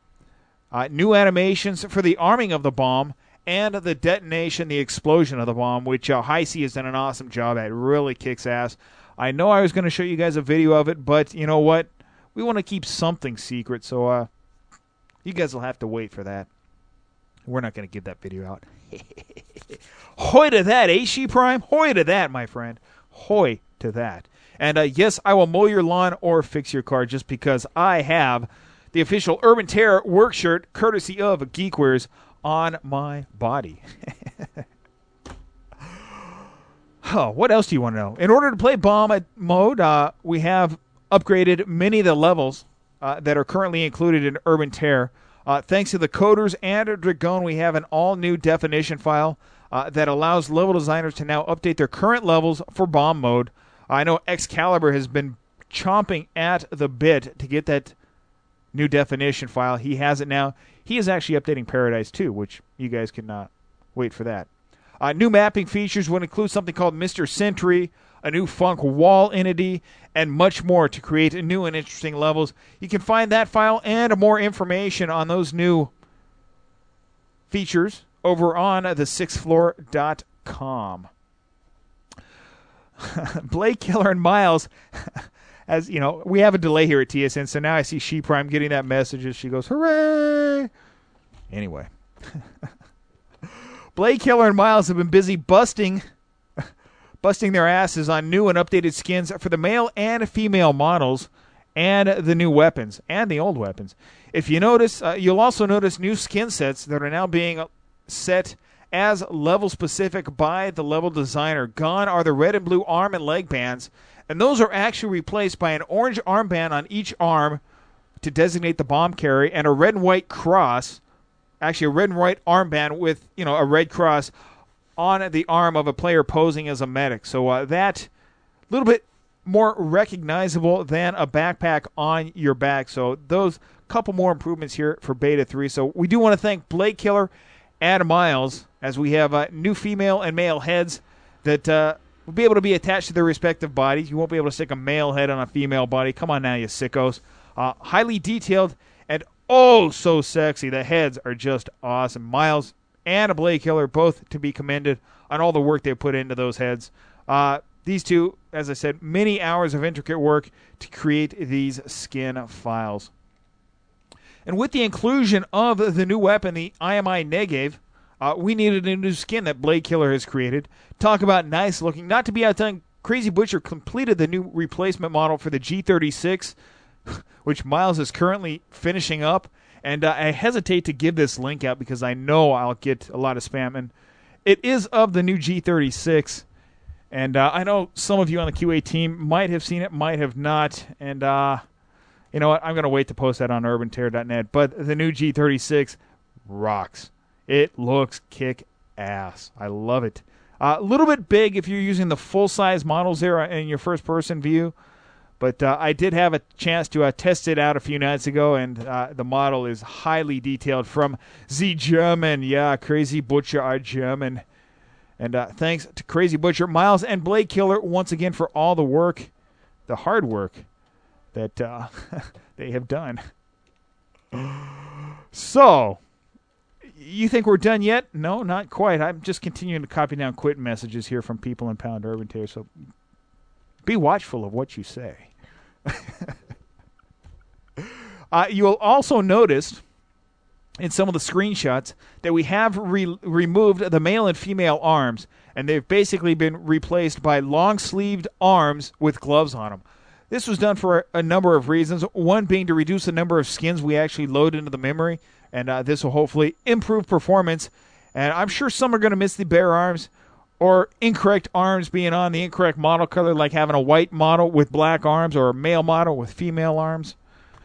new animations for the arming of the bomb, and the detonation, the explosion of the bomb, which Heisey has done an awesome job at. It really kicks ass. I know I was going to show you guys a video of it, but you know what? We want to keep something secret, so you guys will have to wait for that. We're not going to give that video out. Hoy to that, She Prime? Hoy to that, my friend. Hoy to that. And yes, I will mow your lawn or fix your car just because I have the official Urban Terror work shirt, courtesy of Geekwares, on my body. What else do you want to know? In order to play Bomb mode, we have upgraded many of the levels that are currently included in Urban Terror. Thanks to the coders and Dragon, we have an all-new definition file that allows level designers to now update their current levels for Bomb mode. I know Excalibur has been chomping at the bit to get that new definition file. He has it now. He is actually updating Paradise 2, which you guys can wait for that. New mapping features would include something called Mr. Sentry, a new Funk Wall entity, and much more to create new and interesting levels. You can find that file and more information on those new features over on the6thfloor.com. Blake Killer and Miles, as you know, we have a delay here at TSN, so now I see She Prime getting that message as she goes, hooray! Anyway. Blade Killer and Miles have been busy busting their asses on new and updated skins for the male and female models and the new weapons and the old weapons. If you notice, you'll also notice new skin sets that are now being set as level specific by the level designer. Gone are the red and blue arm and leg bands, and those are actually replaced by an orange armband on each arm to designate the bomb carrier, and a red and white cross, actually a red and white armband with a red cross on the arm of a player posing as a medic. So that a little bit more recognizable than a backpack on your back. So those couple more improvements here for Beta 3. So we do want to thank Blade Killer and Miles, as we have new female and male heads that will be able to be attached to their respective bodies. You won't be able to stick a male head on a female body. Come on now, you sickos. Highly detailed and oh so sexy. The heads are just awesome. Miles and Blade Killer both to be commended on all the work they put into those heads. These two, as I said, many hours of intricate work to create these skin files. And with the inclusion of the new weapon, the IMI Negev, we needed a new skin that Blade Killer has created. Talk about nice looking. Not to be outdone, Crazy Butcher completed the new replacement model for the G36, which Miles is currently finishing up. And I hesitate to give this link out because I know I'll get a lot of spam. And it is of the new G36. And I know some of you on the QA team might have seen it, might have not. And you know what? I'm going to wait to post that on urbanterror.net. But the new G36 rocks. It looks kick-ass. I love it. A little bit big if you're using the full-size models there in your first-person view. But I did have a chance to test it out a few nights ago, and the model is highly detailed from the German. Yeah, Crazy Butcher are German. And thanks to Crazy Butcher, Miles, and Blade Killer once again for all the work, the hard work that they have done. So, you think we're done yet? No, not quite. I'm just continuing to copy down quit messages here from people in Pound Urban Terror, so be watchful of what you say. You'll also notice in some of the screenshots that we have removed the male and female arms, and they've basically been replaced by long-sleeved arms with gloves on them. This was done for a number of reasons, one being to reduce the number of skins we actually load into the memory, and this will hopefully improve performance. And I'm sure some are going to miss the bare arms or incorrect arms being on the incorrect model color, like having a white model with black arms or a male model with female arms.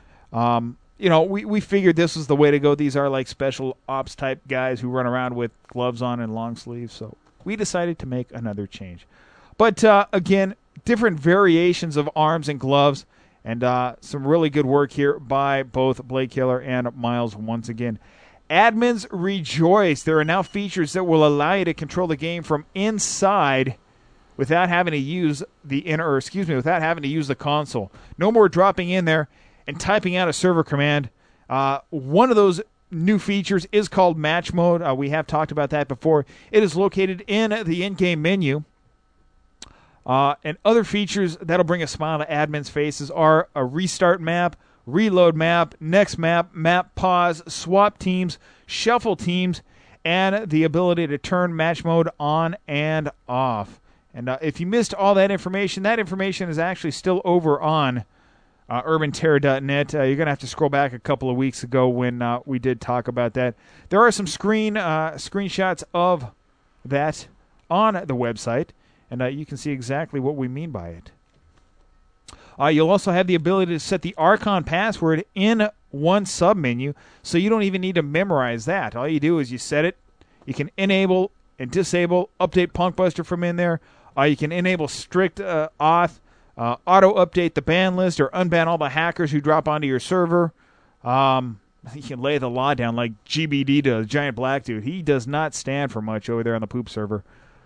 We figured this was the way to go. These are like special ops type guys who run around with gloves on and long sleeves, so we decided to make another change. But again, different variations of arms and gloves, and some really good work here by both Blade Killer and Miles once again. Admins rejoice. There are now features that will allow you to control the game from inside without having to use without having to use the console. No more dropping in there and typing out a server command. One of those new features is called Match Mode. We have talked about that before. It is located in the in-game menu. And other features that'll bring a smile to admins' faces are a restart map, reload map, next map, map pause, swap teams, shuffle teams, and the ability to turn match mode on and off. And if you missed all that information is actually still over on urbanterror.net. You're going to have to scroll back a couple of weeks ago when we did talk about that. There are some screenshots of that on the website, and you can see exactly what we mean by it. You'll also have the ability to set the Archon password in one submenu, so you don't even need to memorize that. All you do is you set it. You can enable and disable Update Punkbuster from in there. You can enable strict auth, auto-update the ban list, or unban all the hackers who drop onto your server. You can lay the law down like GBD does, Giant Black Dude. He does not stand for much over there on the poop server.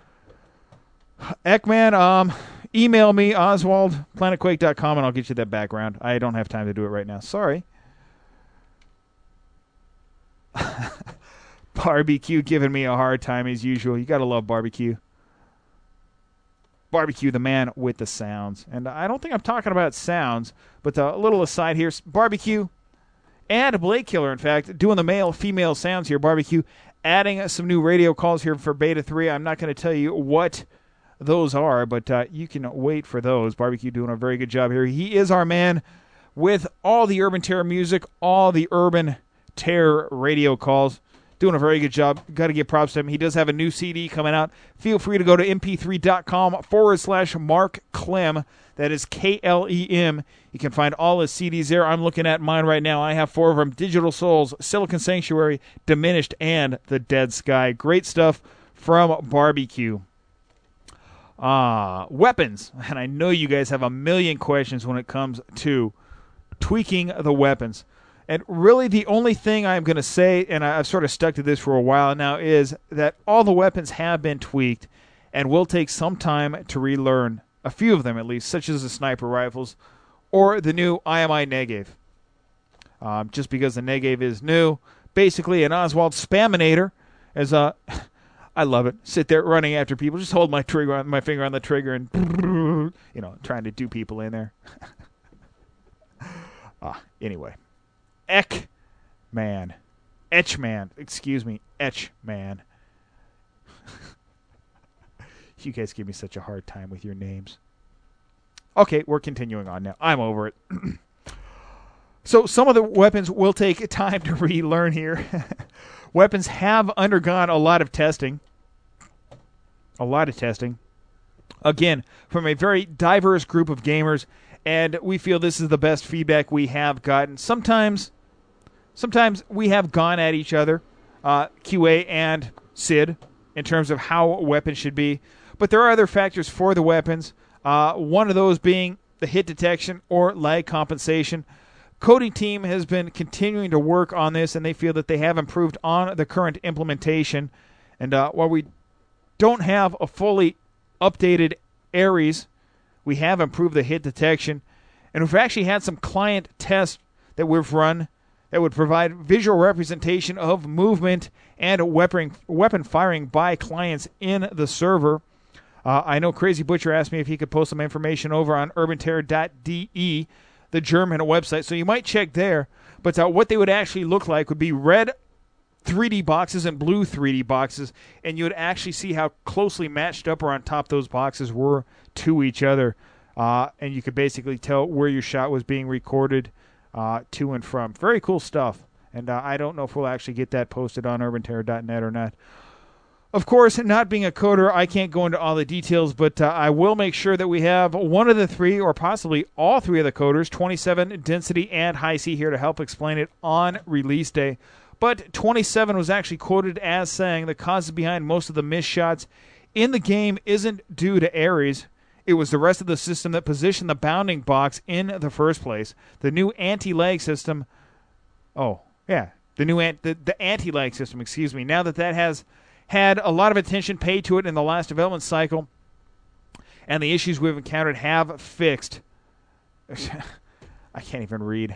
Ekman, email me, Oswald, planetquake.com, and I'll get you that background. I don't have time to do it right now. Sorry. Barbecue giving me a hard time as usual. You got to love Barbecue. Barbecue, the man with the sounds. And I don't think I'm talking about sounds, but a little aside here. Barbecue and Blade Killer, in fact, doing the male-female sounds here. Barbecue adding some new radio calls here for Beta 3. I'm not going to tell you what those are, but you can wait for those. Barbecue doing a very good job here. He is our man with all the Urban Terror music, all the Urban Terror radio calls. Doing a very good job. Got to give props to him. He does have a new CD coming out. Feel free to go to mp3.com/Mark Clem. That is KLEM. You can find all his CDs there. I'm looking at mine right now. I have 4 of them. Digital Souls, Silicon Sanctuary, Diminished, and The Dead Sky. Great stuff from Barbecue. Weapons. And I know you guys have a million questions when it comes to tweaking the weapons. And really the only thing I'm going to say, and I've sort of stuck to this for a while now, is that all the weapons have been tweaked and will take some time to relearn. A few of them at least, such as the sniper rifles or the new IMI Negev. Just because the Negev is new, basically an Oswald Spaminator, as I love it. Sit there running after people, just hold my finger on the trigger and trying to do people in there. Etchman. You guys give me such a hard time with your names. Okay, we're continuing on now. I'm over it. So some of the weapons will take time to relearn here. Weapons have undergone a lot of testing. Again, from a very diverse group of gamers, and we feel this is the best feedback we have gotten. Sometimes we have gone at each other, QA and Sid, in terms of how weapons should be. But there are other factors for the weapons, one of those being the hit detection or lag compensation. Coding team has been continuing to work on this, and they feel that they have improved on the current implementation. And while we don't have a fully updated Ares, we have improved the hit detection. And we've actually had some client tests that we've run that would provide visual representation of movement and weapon firing by clients in the server. I know Crazy Butcher asked me if he could post some information over on urbanterror.de, the German website, so you might check there. But what they would actually look like would be red 3D boxes and blue 3D boxes, and you would actually see how closely matched up or on top those boxes were to each other. And you could basically tell where your shot was being recorded to and from. Very cool stuff. And I don't know if we'll actually get that posted on urbanterror.net or not. Of course, not being a coder, I can't go into all the details, but I will make sure that we have one of the 3 or possibly all 3 of the coders, 27, Density, and High C, here to help explain it on release day. But 27 was actually quoted as saying the causes behind most of the missed shots in the game isn't due to Ares. It was the rest of the system that positioned the bounding box in the first place. The new anti-lag system... the anti-lag system, excuse me. Now that has had a lot of attention paid to it in the last development cycle, and the issues we've encountered have fixed. I can't even read.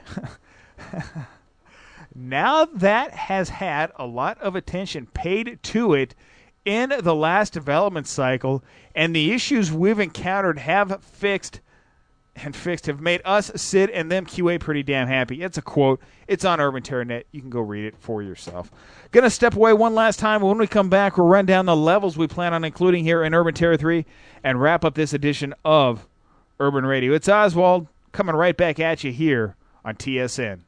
Now that has had a lot of attention paid to it in the last development cycle, and the issues we've encountered have have made us, Sid, and them QA pretty damn happy. It's a quote. It's on Urban Terror Net. You can go read it for yourself. Gonna step away one last time. When we come back, we'll run down the levels we plan on including here in Urban Terror 3 and wrap up this edition of Urban Radio. It's Oswald coming right back at you here on TSN.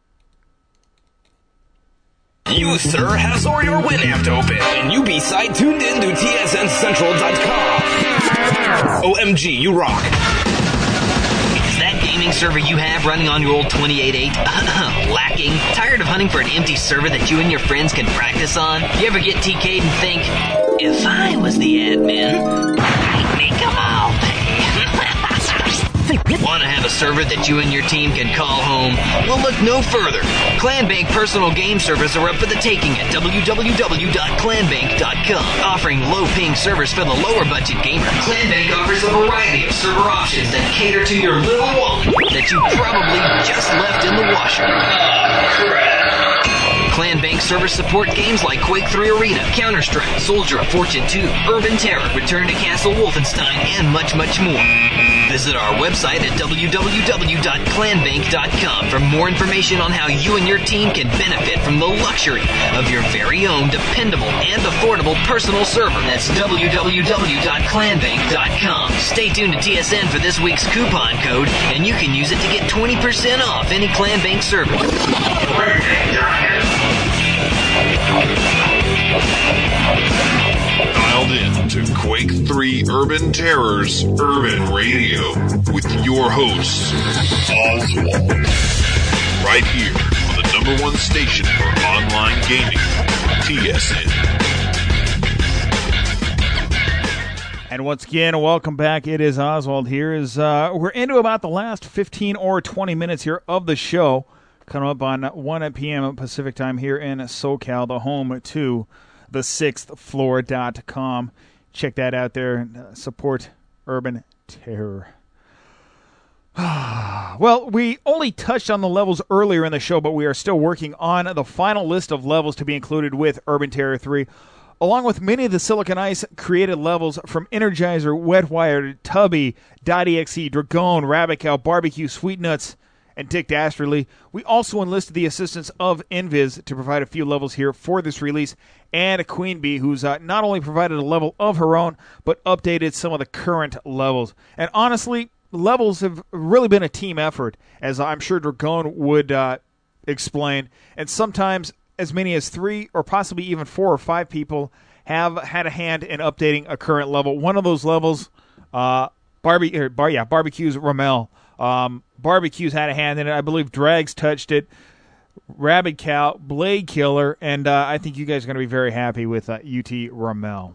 You, sir, has all your Winamp open, and you be-side tuned in to TSNCentral.com. OMG, you rock.
Is that gaming server you have running on your old 28.8 lacking? Tired of hunting for an empty server that you and your friends can practice on? You ever get TK'd and think, if I was the admin, I'd make them all pay? Want to have a server that you and your team can call home? Well, look no further. ClanBank personal game servers are up for the taking at www.clanbank.com. Offering low-paying servers for the lower budget gamer, ClanBank offers a variety of server options that cater to your little wallet that you probably just left in the washer. Crap. ClanBank servers support games like Quake 3 Arena, Counter-Strike, Soldier of Fortune 2, Urban Terror, Return to Castle Wolfenstein, and much, much more. Visit our website at www.clanbank.com for more information on how you and your team can benefit from the luxury of your very own dependable and affordable personal server. That's www.clanbank.com. Stay tuned to TSN for this week's coupon code, and you can use it to get 20% off any ClanBank server.
Dialed in to Quake 3 Urban Terrors Urban Radio with your host, Oswald. Right here on the #1 station for online gaming, TSN.
And once again, welcome back. It is Oswald here. We're into about the last 15 or 20 minutes here of the show. Coming up on 1 p.m. Pacific time here in SoCal, the home to the 6thfloor.com. Check that out there and support Urban Terror. Well, we only touched on the levels earlier in the show, but we are still working on the final list of levels to be included with Urban Terror 3, along with many of the Silicon Ice created levels from Energizer, Wetwire, Tubby, .exe, Dragon, Rabbit Cow, Barbecue, Sweet Nuts, and Dick Dastardly. We also enlisted the assistance of Invis to provide a few levels here for this release, and Queen Bee, who's not only provided a level of her own, but updated some of the current levels. And honestly, levels have really been a team effort, as I'm sure Dragon would explain, and sometimes as many as 3 or possibly even 4 or 5 people have had a hand in updating a current level. One of those levels, Barbecue's Ramel. Barbecue's had a hand in it. I believe Drags touched it. Rabbit Cow, Blade Killer, and I think you guys are going to be very happy with UT Ramel.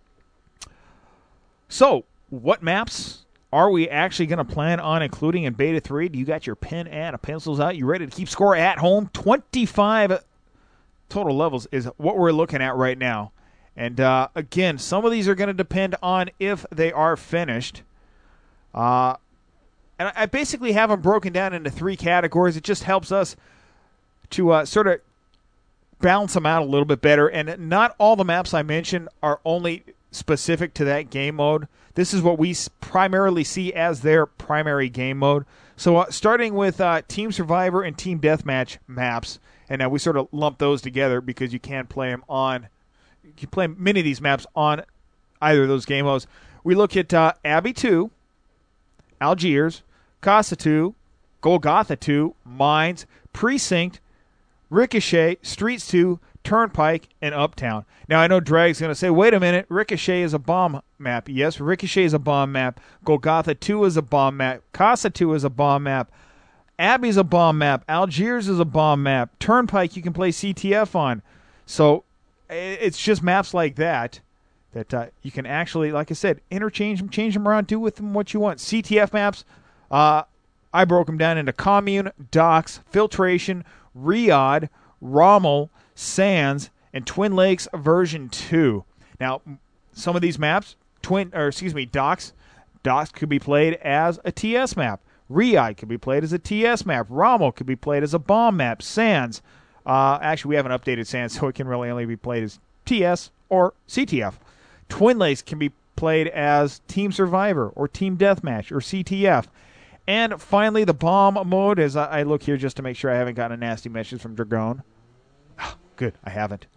So, what maps are we actually going to plan on including in Beta 3? Do you got your pen and pencils out? You ready to keep score at home? 25 total levels is what we're looking at right now. And again, some of these are going to depend on if they are finished. And I basically have them broken down into 3 categories. It just helps us to sort of balance them out a little bit better. And not all the maps I mentioned are only specific to that game mode. This is what we primarily see as their primary game mode. So starting with Team Survivor and Team Deathmatch maps, and we sort of lump those together because you can play them on. You can play many of these maps on either of those game modes. We look at Abbey 2, Algiers, Casa 2, Golgotha 2, Mines, Precinct, Ricochet, Streets 2, Turnpike, and Uptown. Now, I know Drag's going to say, wait a minute, Ricochet is a bomb map. Yes, Ricochet is a bomb map. Golgotha 2 is a bomb map. Casa 2 is a bomb map. Abbey's a bomb map. Algiers is a bomb map. Turnpike you can play CTF on. So it's just maps like that you can actually, like I said, interchange them, change them around, do with them what you want. CTF maps, I broke them down into Commune, Docks, Filtration, Riyadh, Rommel, Sands, and Twin Lakes version 2. Now, some of these maps, Docks could be played as a TS map. Riyadh could be played as a TS map. Rommel could be played as a bomb map. Sands, actually we haven't updated Sands, so it can really only be played as TS or CTF. Twin Lakes can be played as Team Survivor or Team Deathmatch or CTF. And finally, the bomb mode, as I look here just to make sure I haven't gotten a nasty message from Dragon. Oh, good, I haven't.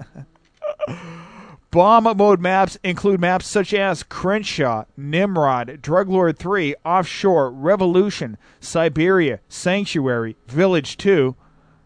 Bomb mode maps include maps such as Crenshaw, Nimrod, Druglord 3, Offshore, Revolution, Siberia, Sanctuary, Village 2.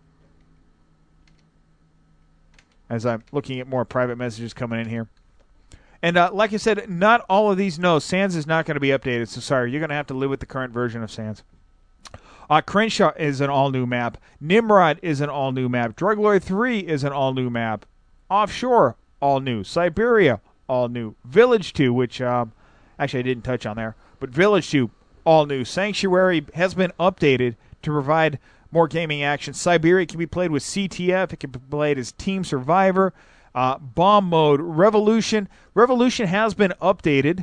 As I'm looking at more private messages coming in here. And like I said, not all of these, no, Sands is not going to be updated, so sorry, you're going to have to live with the current version of Sands. Crenshaw is an all-new map. Nimrod is an all-new map. Druglord 3 is an all-new map. Offshore, all-new. Siberia, all-new. Village 2, which actually I didn't touch on there, but Village 2, all-new. Sanctuary has been updated to provide more gaming action. Siberia can be played with CTF. It can be played as Team Survivor. Bomb mode, Revolution. Revolution has been updated.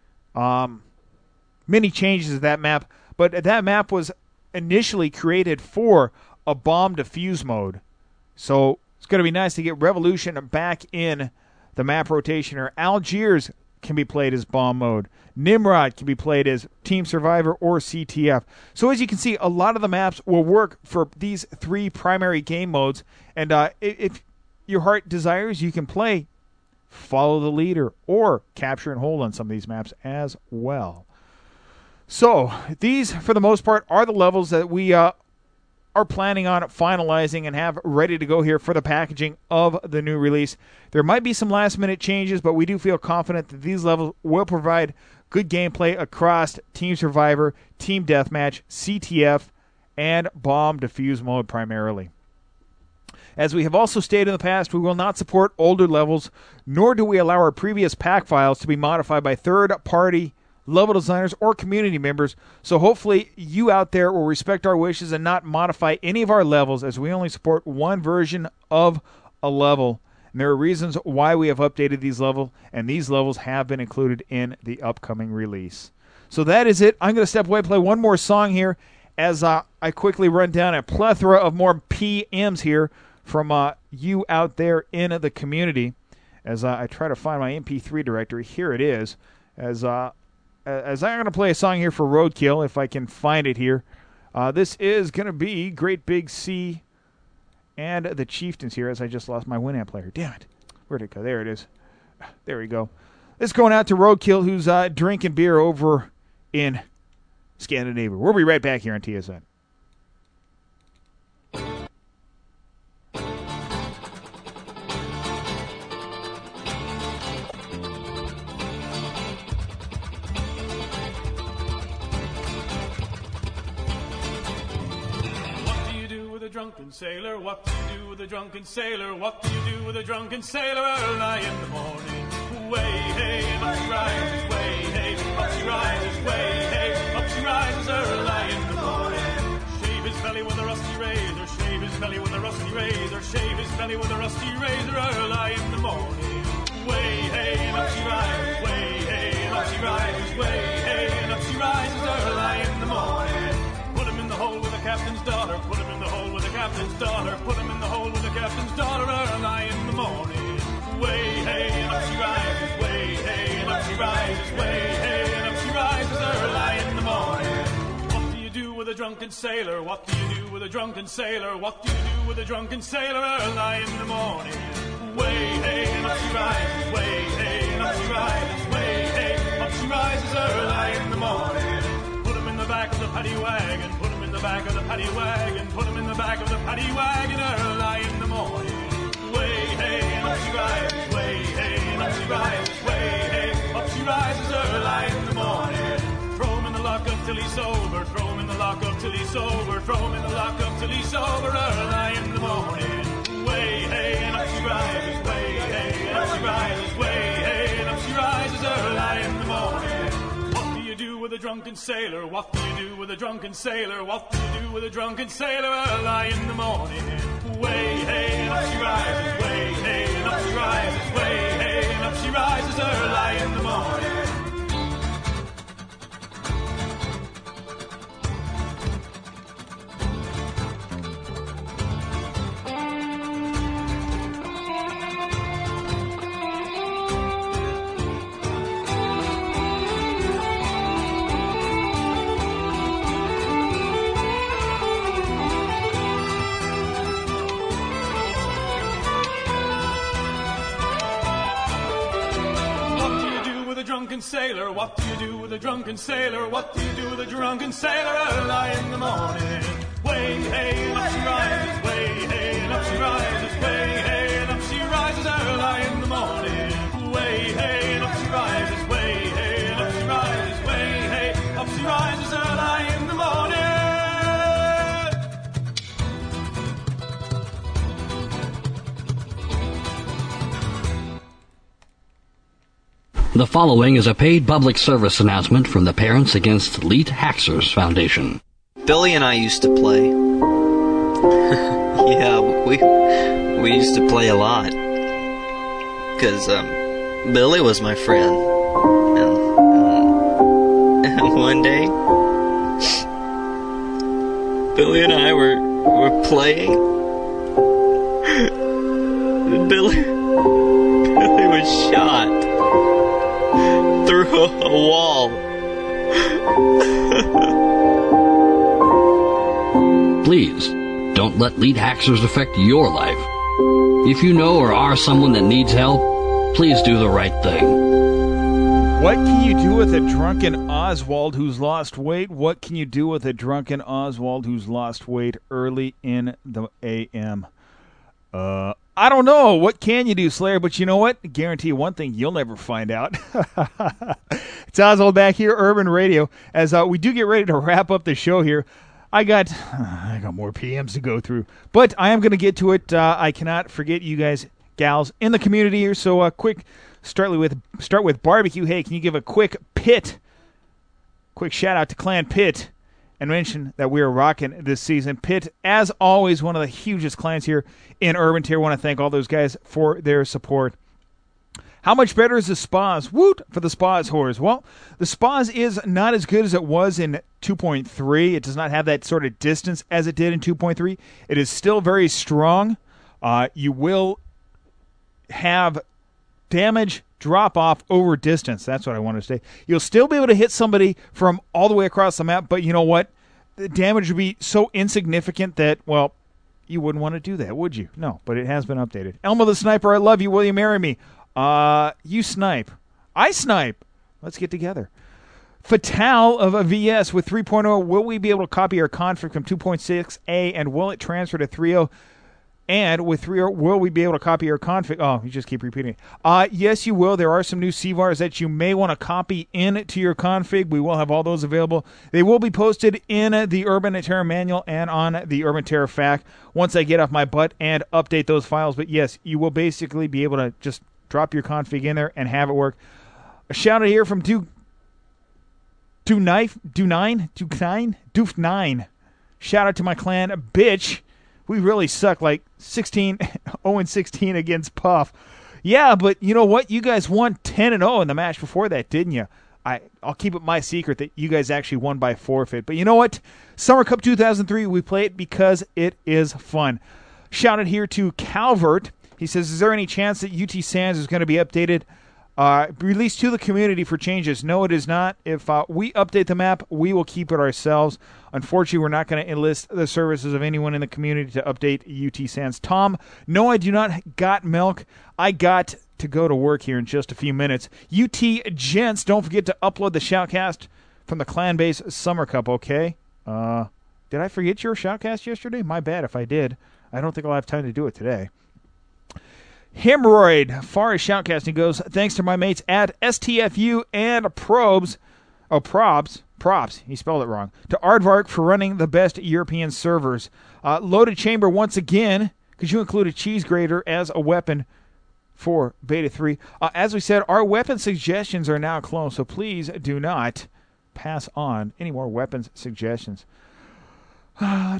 Many changes to that map, but that map was initially created for a bomb defuse mode. So it's going to be nice to get Revolution back in the map rotation. Or Algiers can be played as bomb mode. Nimrod can be played as Team Survivor or CTF. So as you can see, a lot of the maps will work for these 3 primary game modes. And if your heart desires, you can play Follow the Leader or Capture and Hold on some of these maps as well. So these, for the most part, are the levels that we are planning on finalizing and have ready to go here for the packaging of the new release. There might be some last-minute changes, but we do feel confident that these levels will provide good gameplay across Team Survivor, Team Deathmatch, CTF, and Bomb Defuse mode primarily. As we have also stated in the past, we will not support older levels, nor do we allow our previous pack files to be modified by third-party level designers or community members. So hopefully you out there will respect our wishes and not modify any of our levels, as we only support one version of a level. And there are reasons why we have updated these levels, and these levels have been included in the upcoming release. So that is it. I'm going to step away and play one more song here as I quickly run down a plethora of more PMs here from you out there in the community. As I try to find my MP3 directory, here it is. As I'm going to play a song here for Roadkill, if I can find it here. This is going to be Great Big C and the Chieftains here, as I just lost my Winamp player. Damn it. Where'd it go? There it is. There we go. This is going out to Roadkill, who's drinking beer over in Scandinavia. We'll be right back here on TSN.
Drunken sailor, what do you do with a drunken sailor? What do you do with a drunken sailor early in the morning? Way, hey, and up she rises, way, hey, up she rises, way, hey, up she rises early in the morning. Shave his belly with a rusty razor, shave his belly with a rusty razor, shave his belly with a rusty razor early in the morning. Way, hey, and up she rises, way, hey, and up she rises, way, hey, and up she rises early in the morning. Put him in the hole with the captain's daughter, put him in the hole with the captain's daughter, put him in the hole with the captain's daughter early in the morning. Way, hey, and up she rises, way, hey, and up she rises, way, hey, and up she rises early in the morning. What do you do with a drunken sailor? What do you do with a drunken sailor? What do you do with a drunken sailor early in the morning? Way, hey, and up she rises, way, hey, and up she rises, way, hey, up she rises early in the morning. Put him in the back of the paddy wagon, put him in the back of the paddy wagon, put him in the back of the paddy wagon early in the morning. Way, hey, and up she rises, way, hey, and up she rises, way, hey, up she rises early in the morning. Throw him in the lockup till he's sober, throw him in the lockup till he's sober, throw him in the lockup till he's sober early in the morning. Way, hey, and up she rises, way, hey, and up she rises, way, hey, and up she rises early in the morning. What do you do with a drunken sailor? What do you do with a drunken sailor? What do you do with a drunken sailor early in the morning? Way, hey, and up she rises, way, hey, and up she rises, way, hey, and up she rises early in the morning. Drunken sailor, what do you do with a drunken sailor? What do you do with a drunken sailor early in the morning? Way, hey, and up she rises, way, hey, and up she rises, way, hey, and up she rises early in the morning. Way, hey, and up she rises, way, hey, and up she rises, way, hey, up she rises early in the morning.
The following is a paid public service announcement from the Parents Against Elite Hackers Foundation.
Billy and I used to play. Yeah, we used to play a lot. Because Billy was my friend. And one day, Billy and I were playing. Billy was shot. through a wall.
Please, don't let lead hackers affect your life. If you know or are someone that needs help, please do the right thing.
What can you do with a drunken Oswald who's lost weight? What can you do with a drunken Oswald who's lost weight early in the AM? I don't know. What can you do, Slayer? But you know what? I guarantee you one thing you'll never find out. It's Oswald back here, Urban Radio, as we do get ready to wrap up the show here. I got more PMs to go through, but I am going to get to it. I cannot forget you guys, gals, in the community here. So quick, start with barbecue. Hey, can you give a quick shout out to Clan Pitt and mention that we are rocking this season. Pitt, as always, one of the hugest clans here in Urban Tier. I want to thank all those guys for their support. How much better is the Spas? Woot for the Spas whores. Well, the Spas is not as good as it was in 2.3. It does not have that sort of distance as it did in 2.3. It is still very strong. You will have damage drop off over distance. That's what I want to say. You'll still be able to hit somebody from all the way across the map, but you know what? The damage would be so insignificant that, well, you wouldn't want to do that, would you? No, but it has been updated. Elmo the Sniper, I love you. Will you marry me? You snipe. I snipe. Let's get together. Fatal of a VS with 3.0. Will we be able to copy our config from 2.6a, and will it transfer to 3.0? And with 3.0, will we be able to copy our config? Oh, you just keep repeating it. Yes, you will. There are some new CVARs that you may want to copy into your config. We will have all those available. They will be posted in the Urban Terra manual and on the Urban Terra FAQ once I get off my butt and update those files. But yes, you will basically be able to just drop your config in there and have it work. A shout out here from Doof9. Shout out to my clan, bitch. We really suck, like 0-16 against Puff. Yeah, but you know what? You guys won 10-0 in the match before that, didn't you? I'll keep it my secret that you guys actually won by forfeit. But you know what? Summer Cup 2003, we play it because it is fun. Shout out here to Calvert. He says, is there any chance that UT Sands is going to be updated, released to the community for changes? No, it is not. If we update the map, we will keep it ourselves. Unfortunately, we're not going to enlist the services of anyone in the community to update UT Sands. Tom, no, I do not got milk. I got to go to work here in just a few minutes. UT Gents, don't forget to upload the shoutcast from the Clan Base Summer Cup, okay? Did I forget your shoutcast yesterday? My bad if I did. I don't think I'll have time to do it today. Hemorrhoid, far as shoutcasting goes, thanks to my mates at STFU and Probs, he spelled it wrong, to Aardvark for running the best European servers. Loaded Chamber once again, could you include a cheese grater as a weapon for Beta 3? As we said, our weapon suggestions are now closed, so please do not pass on any more weapons suggestions. I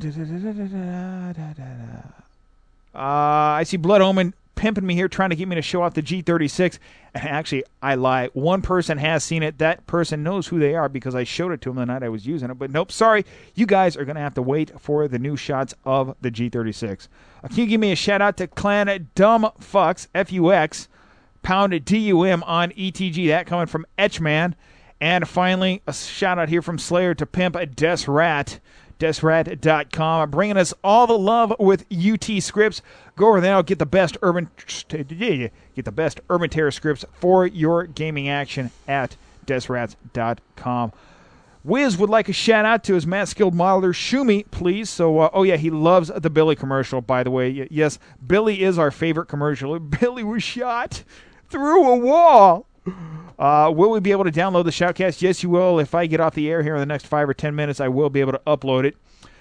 see Blood Omen pimping me here, trying to get me to show off the G36. And actually, I lie. One person has seen it. That person knows who they are because I showed it to them the night I was using it. But nope, sorry. You guys are going to have to wait for the new shots of the G36. Can you give me a shout out to Clan Dumb Fucks, F-U-X, pound D-U-M on ETG. That coming from Etchman. And finally, a shout out here from Slayer to Pimp Desrat. Desrat.com, bringing us all the love with UT scripts. Go over there, get the best Urban Terra scripts for your gaming action at Desrats.com. Wiz would like a shout out to his Matt Skilled Modeler Shumi, please. So, he loves the Billy commercial, by the way. Yes, Billy is our favorite commercial. Billy was shot through a wall. Will we be able to download the shoutcast? Yes, you will. If I get off the air here in the next 5 or 10 minutes, I will be able to upload it.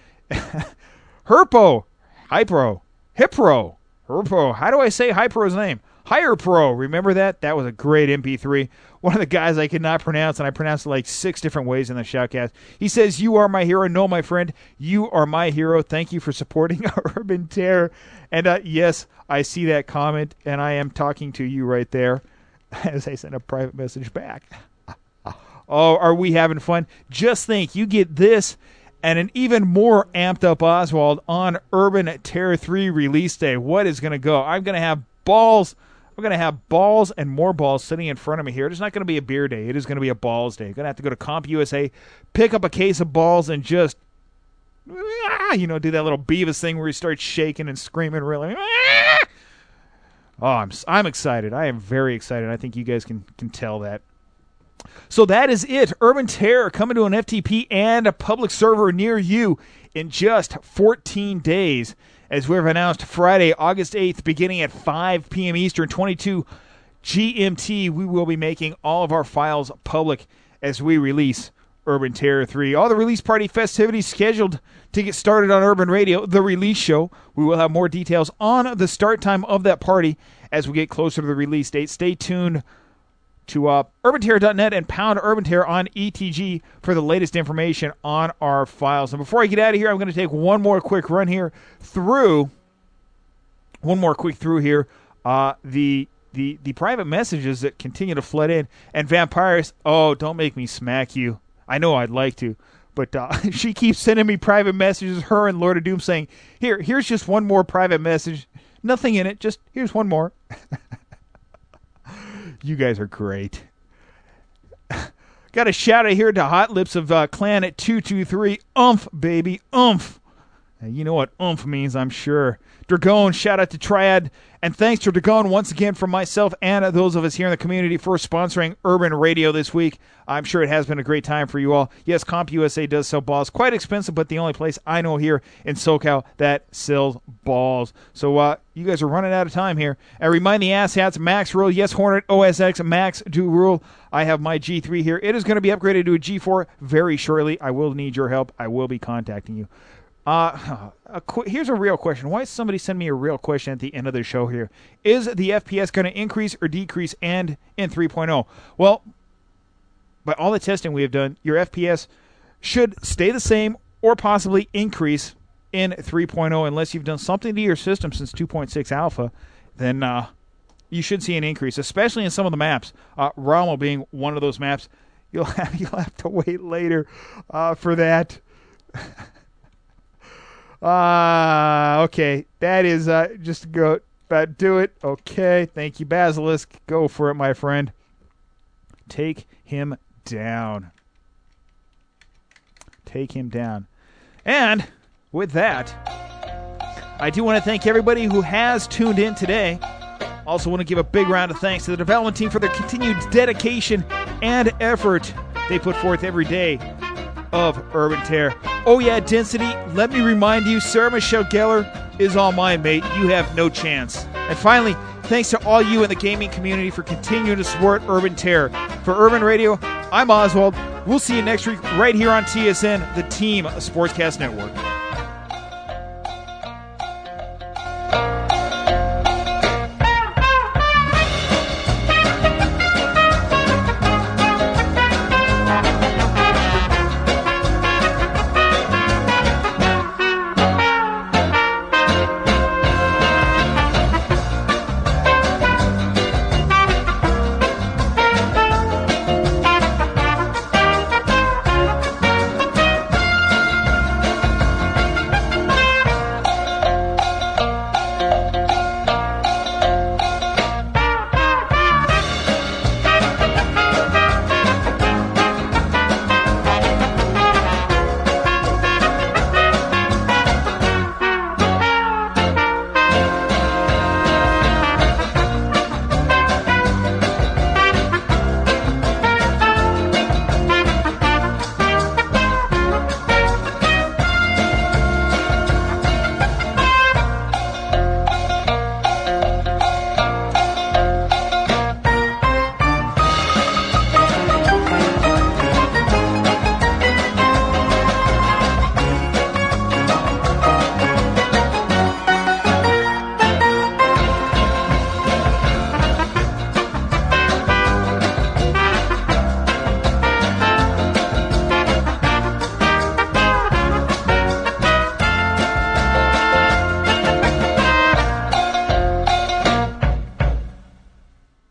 Hipro. How do I say Hypro's name? Higher Pro. Remember that? That was a great MP3. One of the guys I could not pronounce, and I pronounced it like 6 different ways in the shoutcast. He says, you are my hero. No, my friend, you are my hero. Thank you for supporting Urban Terror. And yes, I see that comment, and I am talking to you right there as I send a private message back. Oh, are we having fun? Just think, you get this and an even more amped up Oswald on Urban Terror 3 release day. What is going to go? I'm going to have balls We're going to have balls and more balls sitting in front of me here. It's not going to be a beer day. It is going to be a balls day. Going to have to go to CompUSA, pick up a case of balls, and just, do that little Beavis thing where you start shaking and screaming really. Oh, I'm excited. I am very excited. I think you guys can tell that. So that is it. Urban Terror coming to an FTP and a public server near you in just 14 days. As we've announced, Friday, August 8th, beginning at 5 p.m. Eastern, 22 GMT, we will be making all of our files public as we release Urban Terror 3. All the release party festivities scheduled to get started on Urban Radio, the release show. We will have more details on the start time of that party as we get closer to the release date. Stay tuned to urbanterror.net and pound Urban Terror on ETG for the latest information on our files. And before I get out of here, I'm going to take one more quick through the private messages that continue to flood in. And Vampires, don't make me smack you. I know I'd like to, but she keeps sending me private messages, her and Lord of Doom, saying, here's just one more private message. Nothing in it, just here's one more. You guys are great. Got a shout out here to Hot Lips of Clan at 223. Oomph, baby, oomph. You know what oomph means, I'm sure. Dragon, shout out to Triad. And thanks to Dragon once again from myself and those of us here in the community for sponsoring Urban Radio this week. I'm sure it has been a great time for you all. Yes, CompUSA does sell balls. Quite expensive, but the only place I know here in SoCal that sells balls. So you guys are running out of time here. And remind the asshats, Max Rule, yes, Hornet, OSX, Max do rule. I have my G3 here. It is going to be upgraded to a G4 very shortly. I will need your help. I will be contacting you. Here's a real question. Why somebody send me a real question at the end of the show here? Is the FPS going to increase or decrease and in 3.0? Well, by all the testing we have done, your FPS should stay the same or possibly increase in 3.0 unless you've done something to your system since 2.6 alpha. Then you should see an increase, especially in some of the maps. Rommel being one of those maps. You'll have to wait later for that. Okay. That is just go about do it. Okay. Thank you, Basilisk. Go for it, my friend. Take him down. Take him down. And with that, I do want to thank everybody who has tuned in today. Also want to give a big round of thanks to the development team for their continued dedication and effort they put forth every day of Urban Terror. Oh yeah, Density, let me remind you, Sarah Michelle Gellar is all mine, mate. You have no chance. And finally, thanks to all you in the gaming community for continuing to support Urban Terror. For Urban Radio, I'm Oswald. We'll see you next week right here on TSN, the Team Sportscast Network.